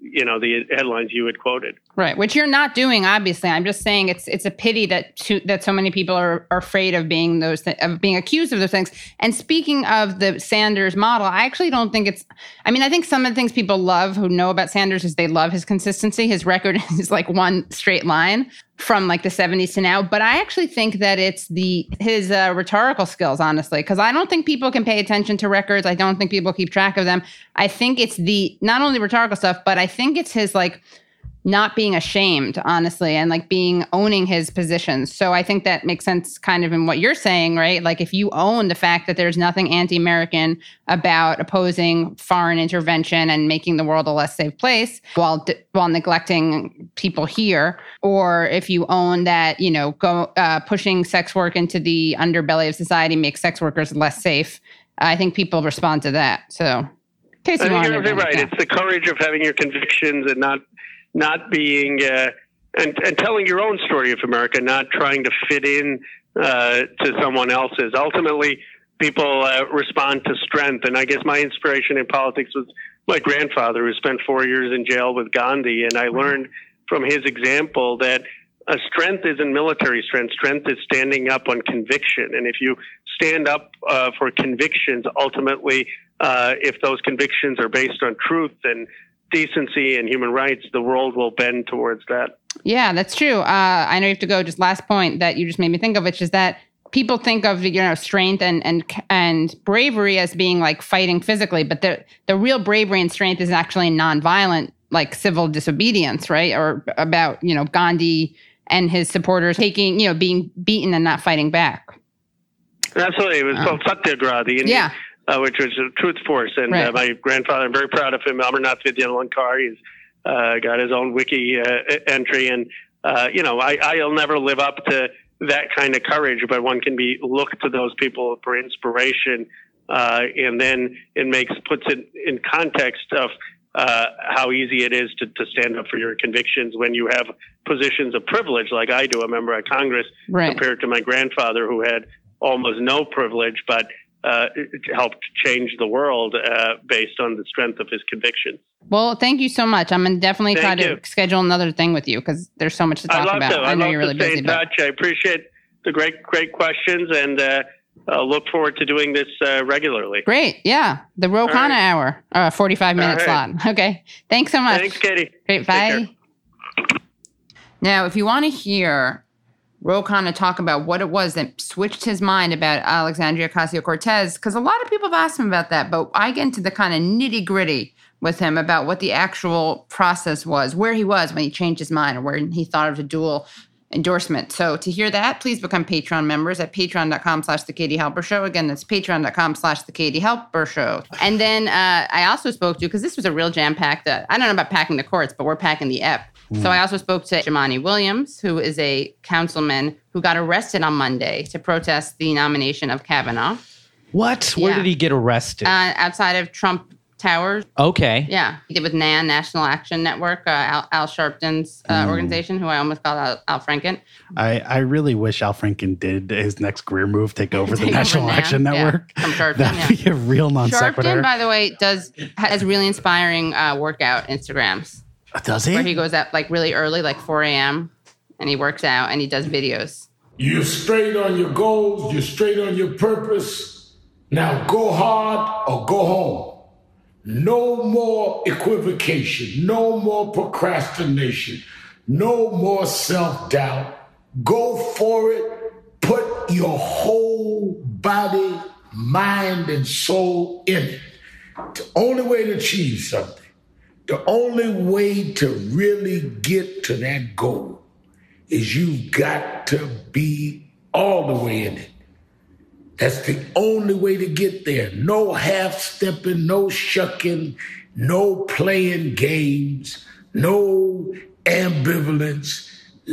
you know, the headlines you had quoted. Right, which you're not doing, obviously. I'm just saying it's it's a pity that to, that so many people are, are afraid of being those th- of being accused of those things. And speaking of the Sanders model, I actually don't think it's. I mean, I think some of the things people love who know about Sanders is they love his consistency. His record is like one straight line from like the seventies to now. But I actually think that it's the his uh, rhetorical skills, honestly, because I don't think people can pay attention to records. I don't think people keep track of them. I think it's the not only rhetorical stuff, but I think it's his like not being ashamed, honestly, and like being owning his positions. So I think that makes sense kind of in what you're saying, right? Like if you own the fact that there's nothing anti-American about opposing foreign intervention and making the world a less safe place while while neglecting people here, or if you own that, you know, go uh, pushing sex work into the underbelly of society makes sex workers less safe, I think people respond to that. So, in case I you think wanted you're to, right. yeah. It's the courage of having your convictions and not not being uh, and, and telling your own story of America, not trying to fit in uh, to someone else's. Ultimately, people uh, respond to strength. And I guess my inspiration in politics was my grandfather, who spent four years in jail with Gandhi. And I learned from his example that a strength isn't military strength. Strength is standing up on conviction. And if you stand up uh, for convictions, ultimately, uh, if those convictions are based on truth and decency and human rights, the world will bend towards that. Yeah, that's true. Uh, I know you have to go. Just last point that you just made me think of, which is that people think of, you know, strength and and and bravery as being like fighting physically, but the the real bravery and strength is actually nonviolent, like civil disobedience, right? Or about, you know, Gandhi and his supporters taking, you know, being beaten and not fighting back. Absolutely, it was Oh. called Satyagraha, the Indian. Yeah. Uh, which was a truth force. And Right. uh, my grandfather, I'm very proud of him, Amarnath Vidyalankar. He's uh, got his own wiki uh, entry. And, uh, you know, I, I'll never live up to that kind of courage, but one can be look to those people for inspiration. Uh, and then it makes puts it in context of uh, how easy it is to, to stand up for your convictions when you have positions of privilege like I do, a member of Congress, Right. compared to my grandfather who had almost no privilege, but Uh, it helped change the world uh, based on the strength of his convictions. Well, thank you so much. I'm going to definitely Thank try you. to schedule another thing with you because there's so much to talk I love about. to. I I know love you're really to stay busy. in But touch. I appreciate the great, great questions, and uh, uh, look forward to doing this uh, regularly. great. Yeah. The Ro Khanna right. hour, uh, forty-five minute All right. slot. Okay. Thanks so much. Thanks, Katie. Great. Take care. Bye. Now, if you want to hear Ro Khanna talk about what it was that switched his mind about Alexandria Ocasio-Cortez, because a lot of people have asked him about that, but I get into the kind of nitty gritty with him about what the actual process was, where he was when he changed his mind, or where he thought of the dual endorsement. So to hear that, please become Patreon members at patreon.com slash the Katie Halper Show. Again, that's patreon.com slash the Katie Halper Show. And then uh, I also spoke to, because this was a real jam-packed, uh, I don't know about packing the courts, but we're packing the ep. So I also spoke to Jumaane Williams, who is a councilman who got arrested on Monday to protest the nomination of Kavanaugh What? Where Yeah. did he get arrested? uh, outside of Trump Towers. okay. Yeah, he did with N A N, National Action Network, uh, Al, Al Sharpton's uh, organization, who I almost called Al, Al Franken. I, I really wish Al Franken did his next career move take over the Take over National N A N, Action yeah, Network. from Sharpton, That'd yeah. be a real non sequitur. Sharpton, by the way, does has really inspiring uh, workout Instagrams Does he? where he goes out like really early, like four a.m., and he works out and he does videos. You're straight on your goals, you're straight on your purpose. Now go hard or go home. No more equivocation, no more procrastination, no more self-doubt. Go for it. Put your whole body, mind, and soul in it. The only way to achieve something, the only way to really get to that goal is you've got to be all the way in it. That's the only way to get there. No half-stepping, no shucking, no playing games, no ambivalence.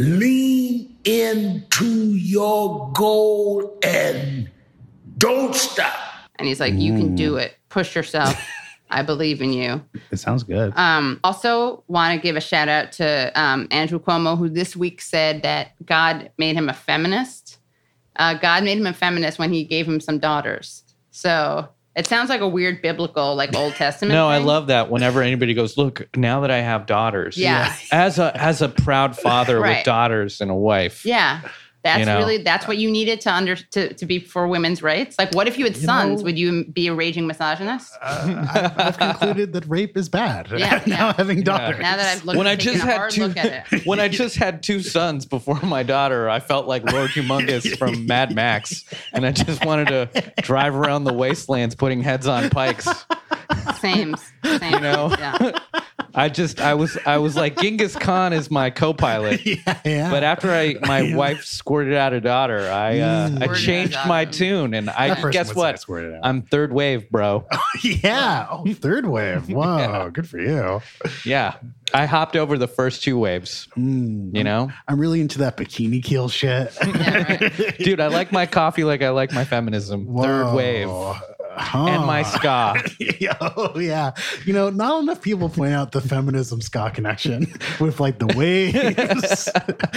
Lean into your goal and don't stop. And he's like, you can do it. Push yourself. I believe in you. It sounds good. Um, also, want to give a shout out to um, Andrew Cuomo, who this week said that God made him a feminist. Uh, God made him a feminist when he gave him some daughters. So It sounds like a weird biblical, like Old Testament. No, I thing. love that. Whenever anybody goes, look, now that I have daughters, Yeah. as a as a proud father Right. with daughters and a wife, Yeah. That's You know. really that's what you needed to under to, to be for women's rights. Like, what if you had You sons? know- Would you be a raging misogynist? Uh, I've, I've concluded that rape is bad. Yeah, now yeah. having daughters. Now that I've looked, when I taken just a had hard two, look at it. when I just had two sons before my daughter, I felt like Lord Humongous from Mad Max, and I just wanted to drive around the wastelands putting heads on pikes. Same, same. You know, Yeah. I just I was I was like Genghis Khan is my co-pilot. yeah, yeah. But after I my wife squirted out a daughter, I uh, I Squirted changed out a my daughter. tune, and I That person guess would say what? squirted out. I'm third wave, bro. yeah. Oh, third wave. Whoa, Yeah. good for you. Yeah, I hopped over the first two waves. Mm. You know, I'm really into that bikini kill shit. Yeah, right. dude, I like my coffee like I like my feminism. Third Whoa. wave Huh. and my ska. Oh yeah, you know, not enough people point out the feminism ska connection with like the waves.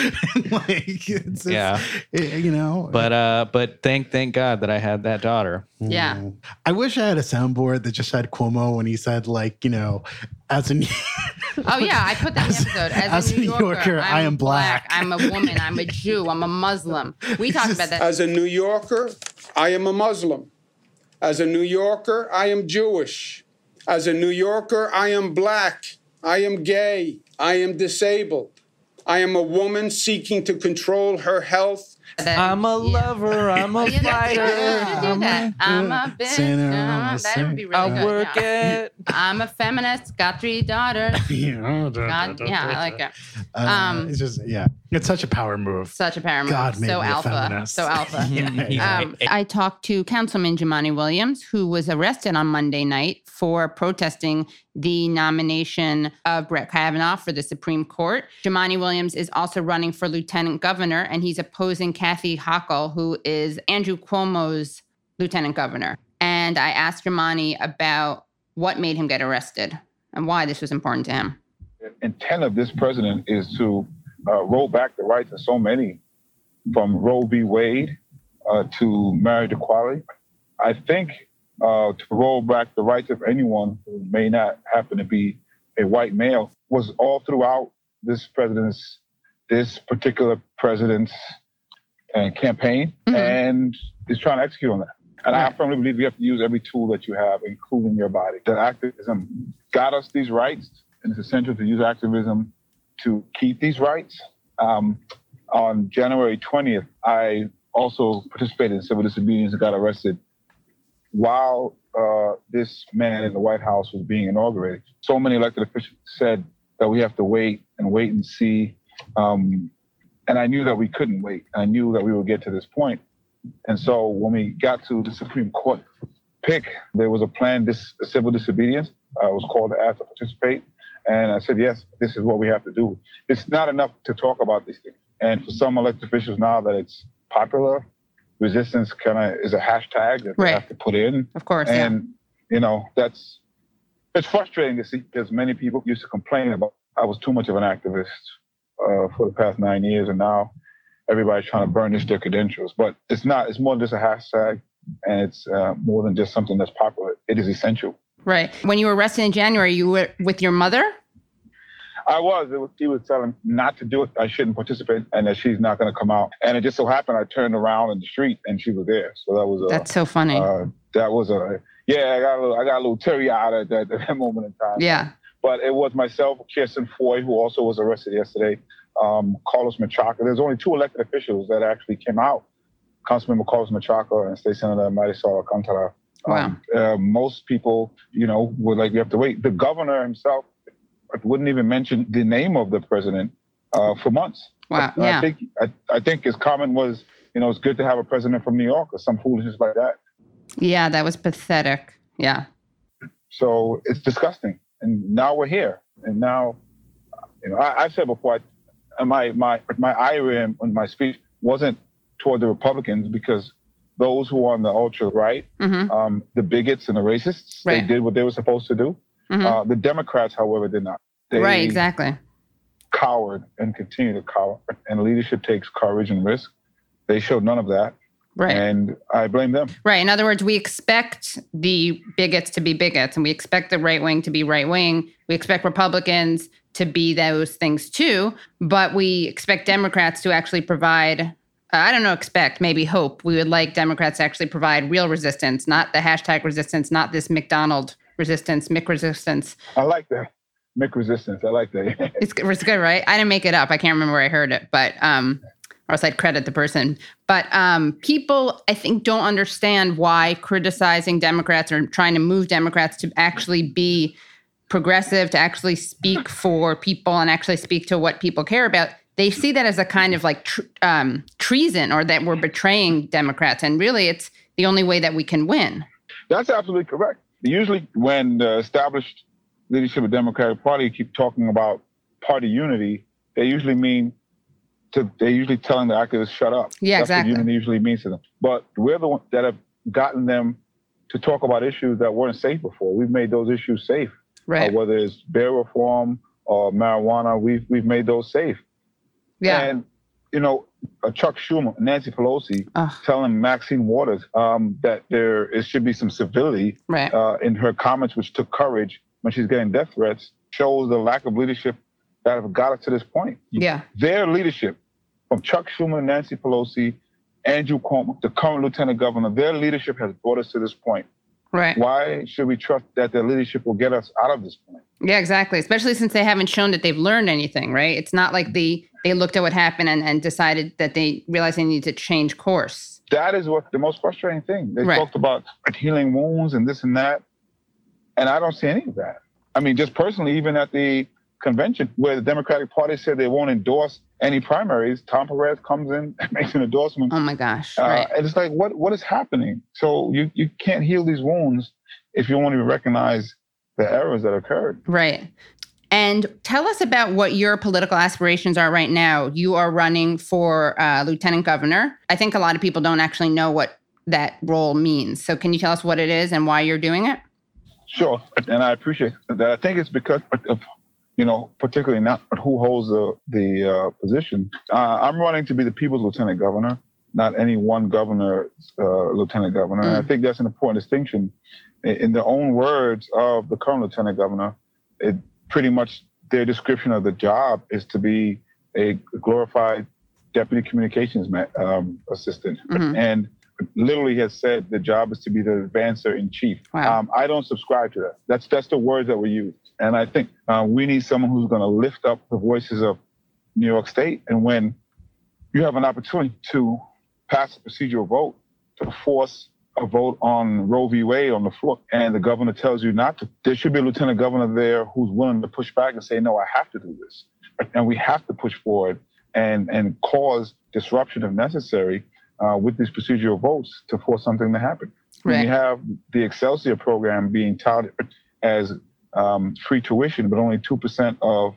like, it's, Yeah. it's, it- you know. But uh, but thank thank God that I had that daughter. Yeah. Mm. I wish I had a soundboard that just had Cuomo when he said, like, you know, as an Oh yeah, I put that in the episode. As, a New Yorker, I'm I am black. I'm a woman. I'm a Jew. I'm a Muslim. We talked about that. As a New Yorker, I am a Muslim. As a New Yorker, I am Jewish. As a New Yorker, I am black. I am gay. I am disabled. I am a woman seeking to control her health. that- I'm a yeah. lover. I'm a Oh, yeah, that's fighter. right. You should do that. I'm a bitch. Sinner, uh, that would be really I good. work yeah. it. I'm a feminist. Got three daughters. God, yeah, I like it. Uh, Um, it's just, yeah, it's such a power move. Such a paramount. God made so me a alpha. feminist. So alpha. Yeah, yeah. Um, I talked to Councilman Jumaane Williams, who was arrested on Monday night for protesting the nomination of Brett Kavanaugh for the Supreme Court. Jumaane Williams is also running for lieutenant governor, and he's opposing Kathy Hochul, who is Andrew Cuomo's lieutenant governor. And I asked Jumaane about what made him get arrested and why this was important to him. Intent of this president is to uh, roll back the rights of so many, from Roe v. Wade uh, to marriage equality. I think uh, to roll back the rights of anyone who may not happen to be a white male was all throughout this president's, this particular president's uh, campaign, Mhm. and is trying to execute on that. And I Right. firmly believe you have to use every tool that you have, including your body. That activism got us these rights, and it's essential to use activism to keep these rights. Um, on January twentieth, I also participated in civil disobedience and got arrested while uh, this man in the White House was being inaugurated. So many elected officials said that we have to wait and wait and see. Um, and I knew that we couldn't wait. I knew that we would get to this point. And so when we got to the Supreme Court pick, there was a planned dis- civil disobedience. I was called to ask to participate. And I said, yes, this is what we have to do. It's not enough to talk about these things. And for some elected officials now that it's popular, resistance kind of is a hashtag that Right. they have to put in. Of course, And, you know, that's, it's frustrating to see because many people used to complain about I was too much of an activist uh, for the past nine years. And now everybody's trying to burnish their credentials. But it's not, it's more than just a hashtag. And it's uh, more than just something that's popular. It is essential. Right. When you were arrested in January, you were with your mother? I was. It was. He was telling me not to do it. I shouldn't participate, and that she's not going to come out. And it just so happened I turned around in the street, and she was there. So that was a. That's so funny. Uh, that was a. Yeah, I got a little. I got a little teary-eyed at that, at that moment in time. yeah. But it was myself, Kirsten Foy, who also was arrested yesterday. Um, Carlos Machaca. There's only two elected officials that actually came out: Councilmember Carlos Machaca and State Senator Marisol Alcantara. Wow. Um, uh, most people, you know, would like you have to wait. The governor himself wouldn't even mention the name of the president uh, for months. Wow. And Yeah. I think I, I think his comment was, you know, it's good to have a president from New York or some foolishness like that. Yeah, that was pathetic. Yeah. So it's disgusting. And now we're here. And now, you know, I, I've said before, I, my my my ire in, in my speech wasn't toward the Republicans because those who are on the ultra right, Mm-hmm. um, the bigots and the racists, Right. they did what they were supposed to do. Mhm. Uh, the Democrats, however, did not. They Right. Exactly. cowered and continue to cower. And leadership takes courage and risk. They showed none of that. Right. And I blame them. Right. In other words, we expect the bigots to be bigots, and we expect the right wing to be right wing. We expect Republicans to be those things too, but we expect Democrats to actually provide, uh, I don't know, expect, maybe hope. We would like Democrats to actually provide real resistance, not the hashtag resistance, not this McDonald resistance, Mick resistance. I like that. Mick resistance. I like that. it's, it's good, right? I didn't make it up. I can't remember where I heard it, but, um, or else I'd credit the person. But um, people, I think, don't understand why criticizing Democrats or trying to move Democrats to actually be progressive, to actually speak for people and actually speak to what people care about. They see that as a kind of like tr- um, treason, or that we're betraying Democrats. And really, it's the only way that we can win. That's absolutely correct. Usually when the established leadership of the Democratic Party keep talking about party unity, they usually mean to, they're usually telling the activists, shut up. Yeah, That's exactly. what unity usually means to them. But we're the ones that have gotten them to talk about issues that weren't safe before. We've made those issues safe. Right. Uh, whether it's bail reform or marijuana, we've we've made those safe. Yeah. And, you know, uh, Chuck Schumer, Nancy Pelosi, Ugh. telling Maxine Waters um, that there it should be some civility Right. uh, in her comments, which took courage when she's getting death threats, shows the lack of leadership that have got us to this point. Yeah. Their leadership, from Chuck Schumer, Nancy Pelosi, Andrew Cuomo, the current lieutenant governor, their leadership has brought us to this point. Right. Why should we trust that their leadership will get us out of this point? Yeah, exactly. Especially since they haven't shown that they've learned anything, right? It's not like the they looked at what happened and, and decided that they realized they need to change course. That is what the most frustrating thing. They Right. talked about healing wounds and this and that, and I don't see any of that. I mean, just personally, even at the convention where the Democratic Party said they won't endorse any primaries, Tom Perez comes in and makes an endorsement. Oh my gosh! Uh, Right. and it's like, what what is happening? So you, you can't heal these wounds if you won't even recognize the errors that occurred. Right. And tell us about what your political aspirations are right now. You are running for uh, lieutenant governor. I think a lot of people don't actually know what that role means. So can you tell us what it is and why you're doing it? Sure, and I appreciate that. I think it's because of, you know, particularly not who holds the the uh, position. Uh, I'm running to be the people's lieutenant governor, not any one governor's uh, lieutenant governor. Mm. And I think that's an important distinction. In, in the own words of the current lieutenant governor, it pretty much their description of the job is to be a glorified deputy communications ma- um, assistant, Mhm. and literally has said the job is to be the advancer in chief. Wow. Um, I don't subscribe to that. That's that's the words that we use. And I think uh, we need someone who's going to lift up the voices of New York State. And when you have an opportunity to pass a procedural vote to force a vote on Roe v. Wade on the floor, and the governor tells you not to, there should be a lieutenant governor there who's willing to push back and say, no, I have to do this. And we have to push forward and, and cause disruption if necessary uh, with these procedural votes to force something to happen. Right. When you have the Excelsior program being touted as um, free tuition, but only two percent of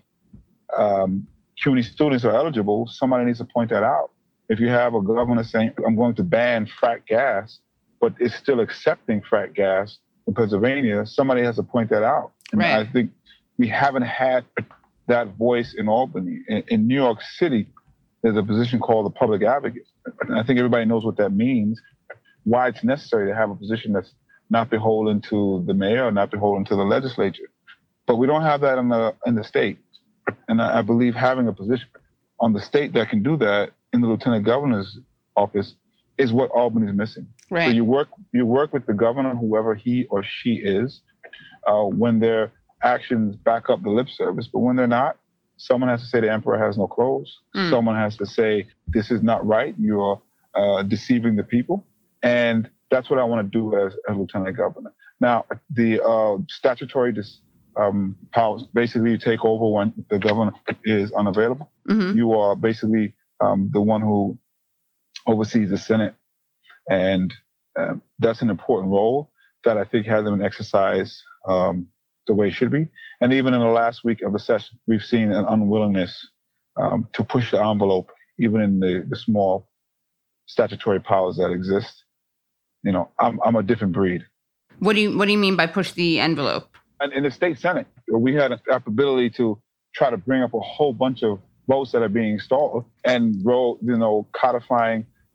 um, CUNY students are eligible, somebody needs to point that out. If you have a governor saying, I'm going to ban frack gas, but it's still accepting frack gas in Pennsylvania, somebody has to point that out. And Right. I think we haven't had that voice in Albany. In, in New York City, there's a position called the public advocate. And I think everybody knows what that means, why it's necessary to have a position that's not beholden to the mayor, not beholden to the legislature. But we don't have that in the in the state. And I, I believe having a position on the state that can do that in the lieutenant governor's office is what Albany is missing. Right. So you work you work with the governor, whoever he or she is, uh, when their actions back up the lip service. But when they're not, someone has to say the emperor has no clothes. Mm. Someone has to say this is not right. You're uh, deceiving the people. And that's what I want to do as, as lieutenant governor. Now, the uh, statutory dis, um, powers, basically you take over when the governor is unavailable. Mm-hmm. You are basically um, the one who oversees the Senate. And uh, that's an important role that I think hasn't been exercised um, the way it should be. And even in the last week of the session, we've seen an unwillingness um, to push the envelope, even in the, the small statutory powers that exist. You know, I'm, I'm a different breed. What do you What do you mean by push the envelope? And in the state Senate, we had an ability to try to bring up a whole bunch of votes that are being stalled and roll, you know, codifying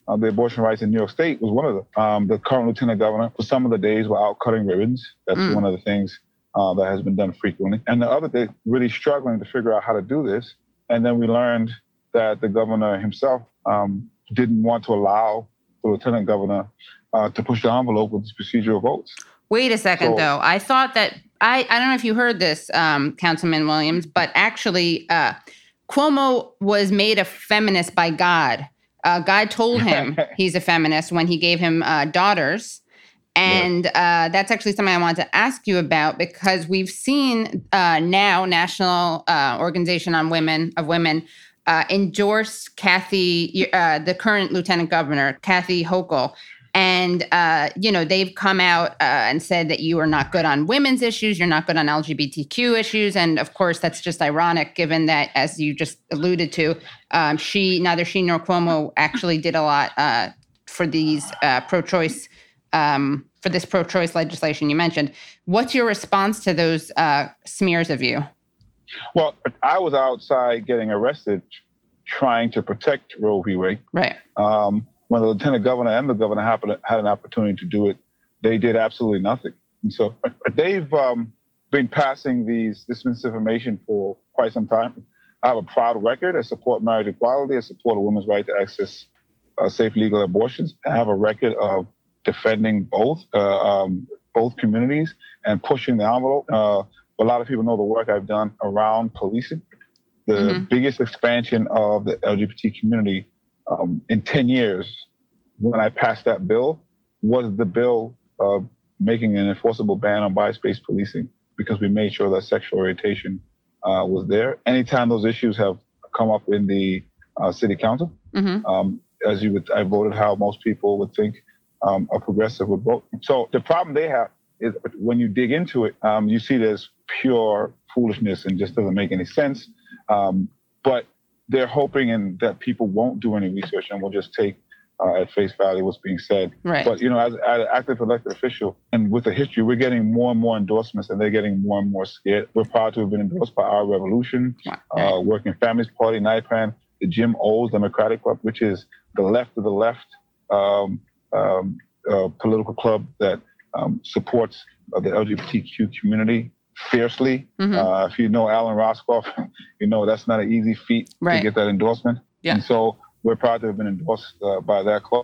uh, the abortion rights in New York State was one of them. Um, the current lieutenant governor, for some of the days, were out cutting ribbons. That's mm. one of the things uh, that has been done frequently. And the other day, really struggling to figure out how to do this. And then we learned that the governor himself um, didn't want to allow the lieutenant governor uh, to push the envelope with these procedural votes. Wait a second, So- though. I thought that, I, I don't know if you heard this, um, Councilman Williams, but actually uh, Cuomo was made a feminist by God. Uh, God told him he's a feminist when he gave him uh, daughters. And uh, that's actually something I wanted to ask you about, because we've seen uh, now National uh, Organization on Women of Women uh, endorse Kathy, uh, the current Lieutenant Governor, Kathy Hochul. And, uh, you know, they've come out uh, and said that you are not good on women's issues. You're not good on L G B T Q issues. And, of course, that's just ironic, given that, as you just alluded to, um, she, neither she nor Cuomo actually did a lot uh, for these uh, pro-choice, um, for this pro-choice legislation you mentioned. What's your response to those uh, smears of you? Well, I was outside getting arrested trying to protect Roe v. Wade. Right. Um, when the lieutenant governor and the governor happened, had an opportunity to do it, they did absolutely nothing. And so they've um, been passing these this misinformation for quite some time. I have a proud record. I support marriage equality. I support a woman's right to access uh, safe legal abortions. I have a record of defending both uh, um, both communities and pushing the envelope. Uh, a lot of people know the work I've done around policing. The mm-hmm. biggest expansion of the L G B T community Um, in ten years, when I passed that bill, was the bill uh, making an enforceable ban on bias-based policing, because we made sure that sexual orientation uh, was there. Anytime those issues have come up in the uh, city council, mm-hmm. um, as you would, I voted how most people would think um, a progressive would vote. So the problem they have is when you dig into it, um, you see there's pure foolishness and just doesn't make any sense. Um, but they're hoping and that people won't do any research and will just take uh, at face value what's being said. Right. But, you know, as, as an active elected official and with the history, we're getting more and more endorsements and they're getting more and more scared. We're proud to have been endorsed by Our Revolution, wow. uh, Working Families Party, NIPAN, the Jim Olds Democratic Club, which is the left of the left um, um, uh, political club that um, supports uh, the L G B T Q community fiercely. Mm-hmm. Uh, if you know Alan Roscoff, you know that's not an easy feat right. to get that endorsement. Yeah. And so we're proud to have been endorsed uh, by that club.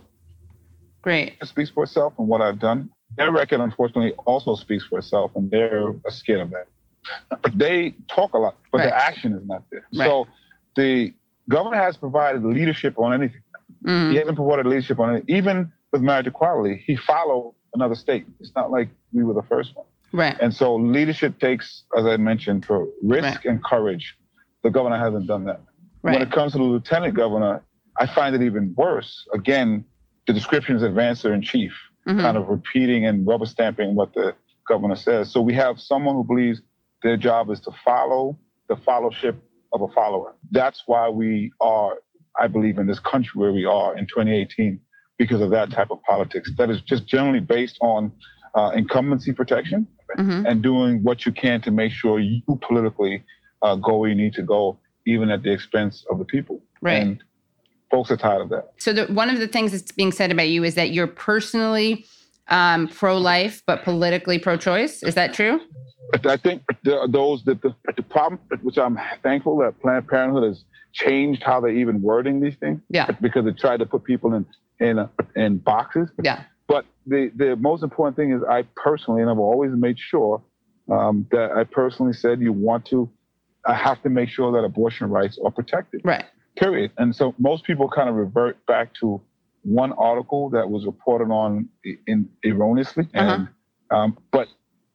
Great. It speaks for itself and what I've done. Their record, unfortunately, also speaks for itself, and they're scared of that. But they talk a lot, but right. the action is not there. Right. So the governor has provided leadership on anything. Mm. He hasn't provided leadership on anything. Even with marriage equality, he followed another state. It's not like we were the first one. Right. And so leadership takes, as I mentioned, for risk right. and courage. The governor hasn't done that. Right. When it comes to the lieutenant governor, I find it even worse. Again, the description is advancer in chief, mm-hmm. kind of repeating and rubber stamping what the governor says. So we have someone who believes their job is to follow the fellowship of a follower. That's why we are, I believe, in this country where we are in twenty eighteen, because of that type of politics that is just generally based on uh, incumbency protection mm-hmm. and doing what you can to make sure you politically uh, go where you need to go, even at the expense of the people. Right. And folks are tired of that. So the, one of the things that's being said about you is that you're personally um, pro-life, but politically pro-choice. Is that true? I think those that the, the problem, which I'm thankful that Planned Parenthood has changed how they're even wording these things. Yeah. Because they tried to put people in in uh, in boxes. Yeah. But the the most important thing is I personally, and I've always made sure um, that I personally said you want to, I have to make sure that abortion rights are protected. Right. Period. And so most people kind of revert back to one article that was reported on in erroneously. And uh-huh. um, but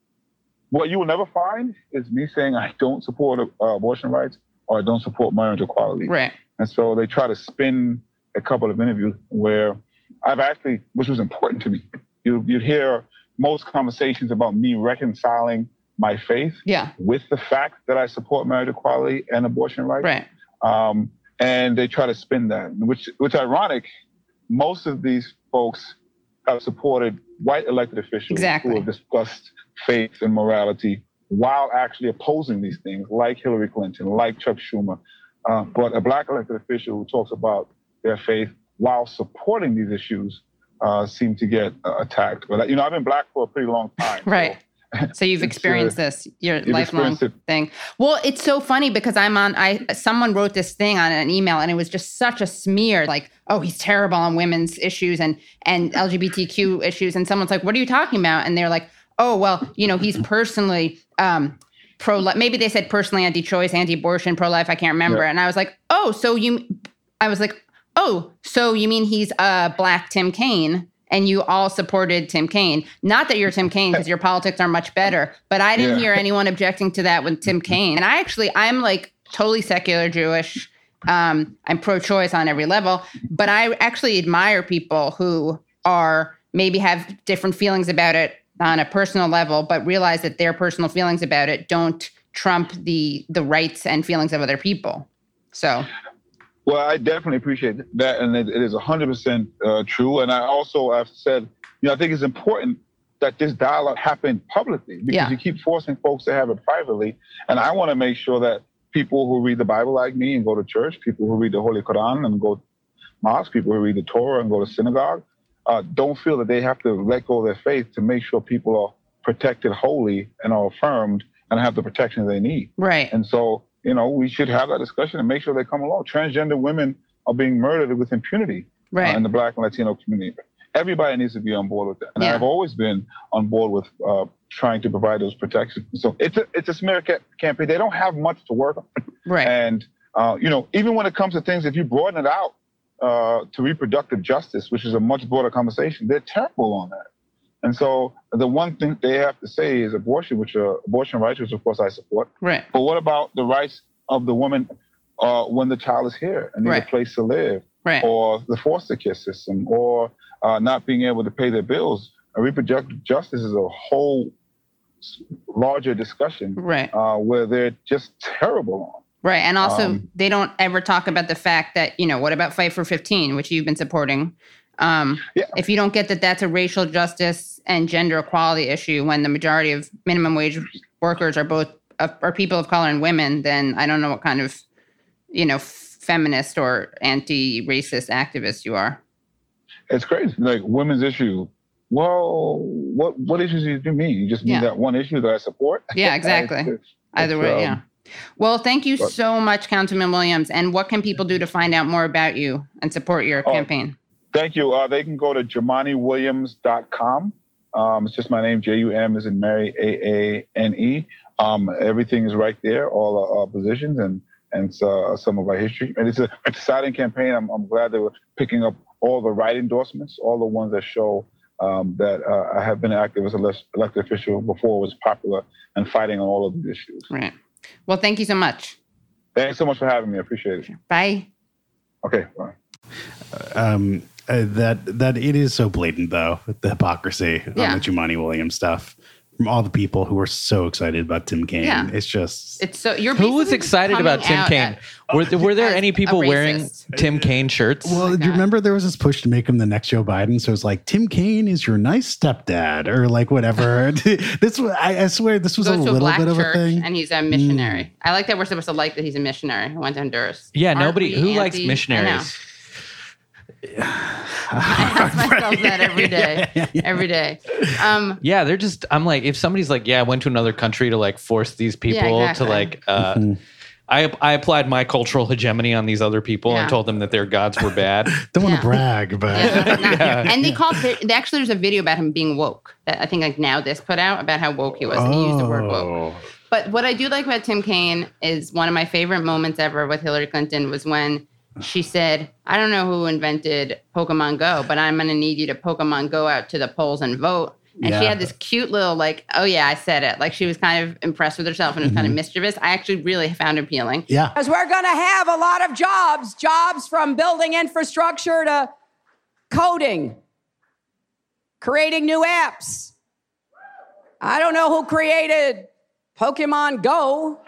what you will never find is me saying I don't support uh, abortion rights or I don't support marriage equality. Right. And so they try to spin a couple of interviews where I've actually, which was important to me, you, you'd hear most conversations about me reconciling my faith yeah. with the fact that I support marriage equality and abortion rights. Right. Um, and they try to spin that, which, which ironic, most of these folks have supported white elected officials exactly. who have discussed faith and morality while actually opposing these things, like Hillary Clinton, like Chuck Schumer. Uh, but a black elected official who talks about their faith while supporting these issues, uh, seem to get uh, attacked. But, you know, I've been black for a pretty long time. Right. So. So you've experienced uh, this, your lifelong it. thing. Well, it's so funny because I'm on, I, someone wrote this thing on an email and it was just such a smear, like, oh, he's terrible on women's issues and, and L G B T Q issues. And someone's like, what are you talking about? And they're like, oh, well, you know, he's personally um, pro-life. Maybe they said personally anti-choice, anti-abortion, pro-life. I can't remember. Yeah. And I was like, oh, so you, I was like, oh, so you mean he's a uh, black Tim Kaine? And you all supported Tim Kaine. Not that you're Tim Kaine, because your politics are much better, but I didn't yeah. hear anyone objecting to that with Tim Kaine. And I actually, I'm like totally secular Jewish. Um, I'm pro-choice on every level, but I actually admire people who are maybe have different feelings about it on a personal level, but realize that their personal feelings about it don't trump the the rights and feelings of other people. So. Well, I definitely appreciate that, and it, it is one hundred percent uh, true. And I also have said, you know, I think it's important that this dialogue happen publicly because yeah. you keep forcing folks to have it privately. And I want to make sure that people who read the Bible like me and go to church, people who read the Holy Quran and go to mosque, people who read the Torah and go to synagogue, uh, don't feel that they have to let go of their faith to make sure people are protected wholly and are affirmed and have the protections they need. Right. And so, you know, we should have that discussion and make sure they come along. Transgender women are being murdered with impunity right. uh, in the Black and Latino community. Everybody needs to be on board with that. And yeah. I've always been on board with uh, trying to provide those protections. So it's a, it's a smear ca- campaign. They don't have much to work on. Right. And, uh, you know, even when it comes to things, if you broaden it out uh, to reproductive justice, which is a much broader conversation, they're terrible on that. And so the one thing they have to say is abortion, which uh, abortion rights, which of course I support. Right. But what about the rights of the woman uh, when the child is here and needs right. a place to live? Right. Or the foster care system, or uh, not being able to pay their bills. Uh, reproductive justice is a whole larger discussion right. uh, where they're just terrible on. Right. And also, um, they don't ever talk about the fact that, you know, what about Fight for fifteen, which you've been supporting? Um, yeah. If you don't get that that's a racial justice and gender equality issue when the majority of minimum wage workers are both uh, are people of color and women, then I don't know what kind of, you know, feminist or anti-racist activist you are. It's crazy. Like women's issue. Well, what what issues do you mean? You just mean yeah. that one issue that I support? Yeah, exactly. it's, it's, Either way, um, yeah. Well, thank you but, so much, Councilman Williams. And what can people do to find out more about you and support your oh, campaign? Thank you. Uh, they can go to Jumaane Williams dot com. Um, it's just my name, J U M as in Mary, A A N E. Um, everything is right there, all our, our positions and and uh, some of our history. And it's an exciting campaign. I'm, I'm glad that we're picking up all the right endorsements, all the ones that show um, that uh, I have been active as an elected official before it was popular and fighting on all of these issues. Right. Well, thank you so much. Thanks so much for having me. I appreciate it. Bye. Okay, bye. Um, uh, that that it is so blatant, though, the hypocrisy yeah. on the Jumaane Williams stuff from all the people who were so excited about Tim Kaine. Yeah. It's just it's so you're who was excited about Tim Kaine? Were, were there any people wearing Tim Kaine shirts? Well, oh do you remember there was this push to make him the next Joe Biden? So it's like Tim Kaine is your nice stepdad, or like whatever. this was, I, I swear, this was a little a bit of a thing. And he's a missionary. Mm. I like that we're supposed to like that he's a missionary who went to Honduras. Yeah, Aren't nobody who anti- likes missionaries. I ask myself that every day, yeah, yeah, yeah. every day. Um, yeah, they're just. I'm like, if somebody's like, yeah, I went to another country to like force these people yeah, exactly. to like. Uh, mm-hmm. I I applied my cultural hegemony on these other people yeah. and told them that their gods were bad. Don't want yeah. to brag, but yeah, but not, yeah. and they called. They, actually, there's a video about him being woke. That I think like Now This put out about how woke he was, and he used the word woke. But what I do like about Tim Kaine is one of my favorite moments ever with Hillary Clinton was when she said, I don't know who invented Pokemon Go, but I'm going to need you to Pokemon Go out to the polls and vote. And yeah. she had this cute little like, oh, yeah, I said it. Like she was kind of impressed with herself and it was mm-hmm. kind of mischievous. I actually really found it appealing. Yeah. Because we're going to have a lot of jobs, jobs from building infrastructure to coding, creating new apps. I don't know who created Pokemon Go.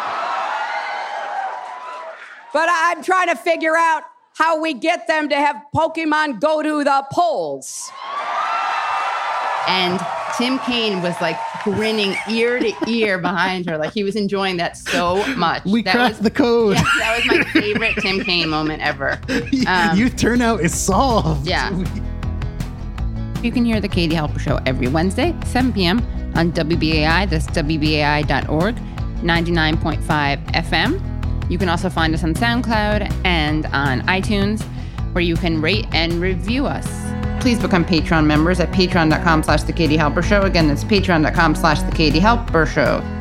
But I'm trying to figure out how we get them to have Pokemon go to the polls. And Tim Kaine was like grinning ear to ear behind her. Like he was enjoying that so much. We that cracked was, the code. Yes, that was my favorite Tim Kaine moment ever. Um, Youth turnout is solved. Yeah. You can hear The Katie Halper Show every Wednesday, seven p.m. on W B A I. That's W B A I dot org, ninety-nine point five F M. You can also find us on SoundCloud and on iTunes, where you can rate and review us. Please become Patreon members at patreon.com slash The Katie Halper Show. Again, that's patreon.com slash The Katie Halper Show.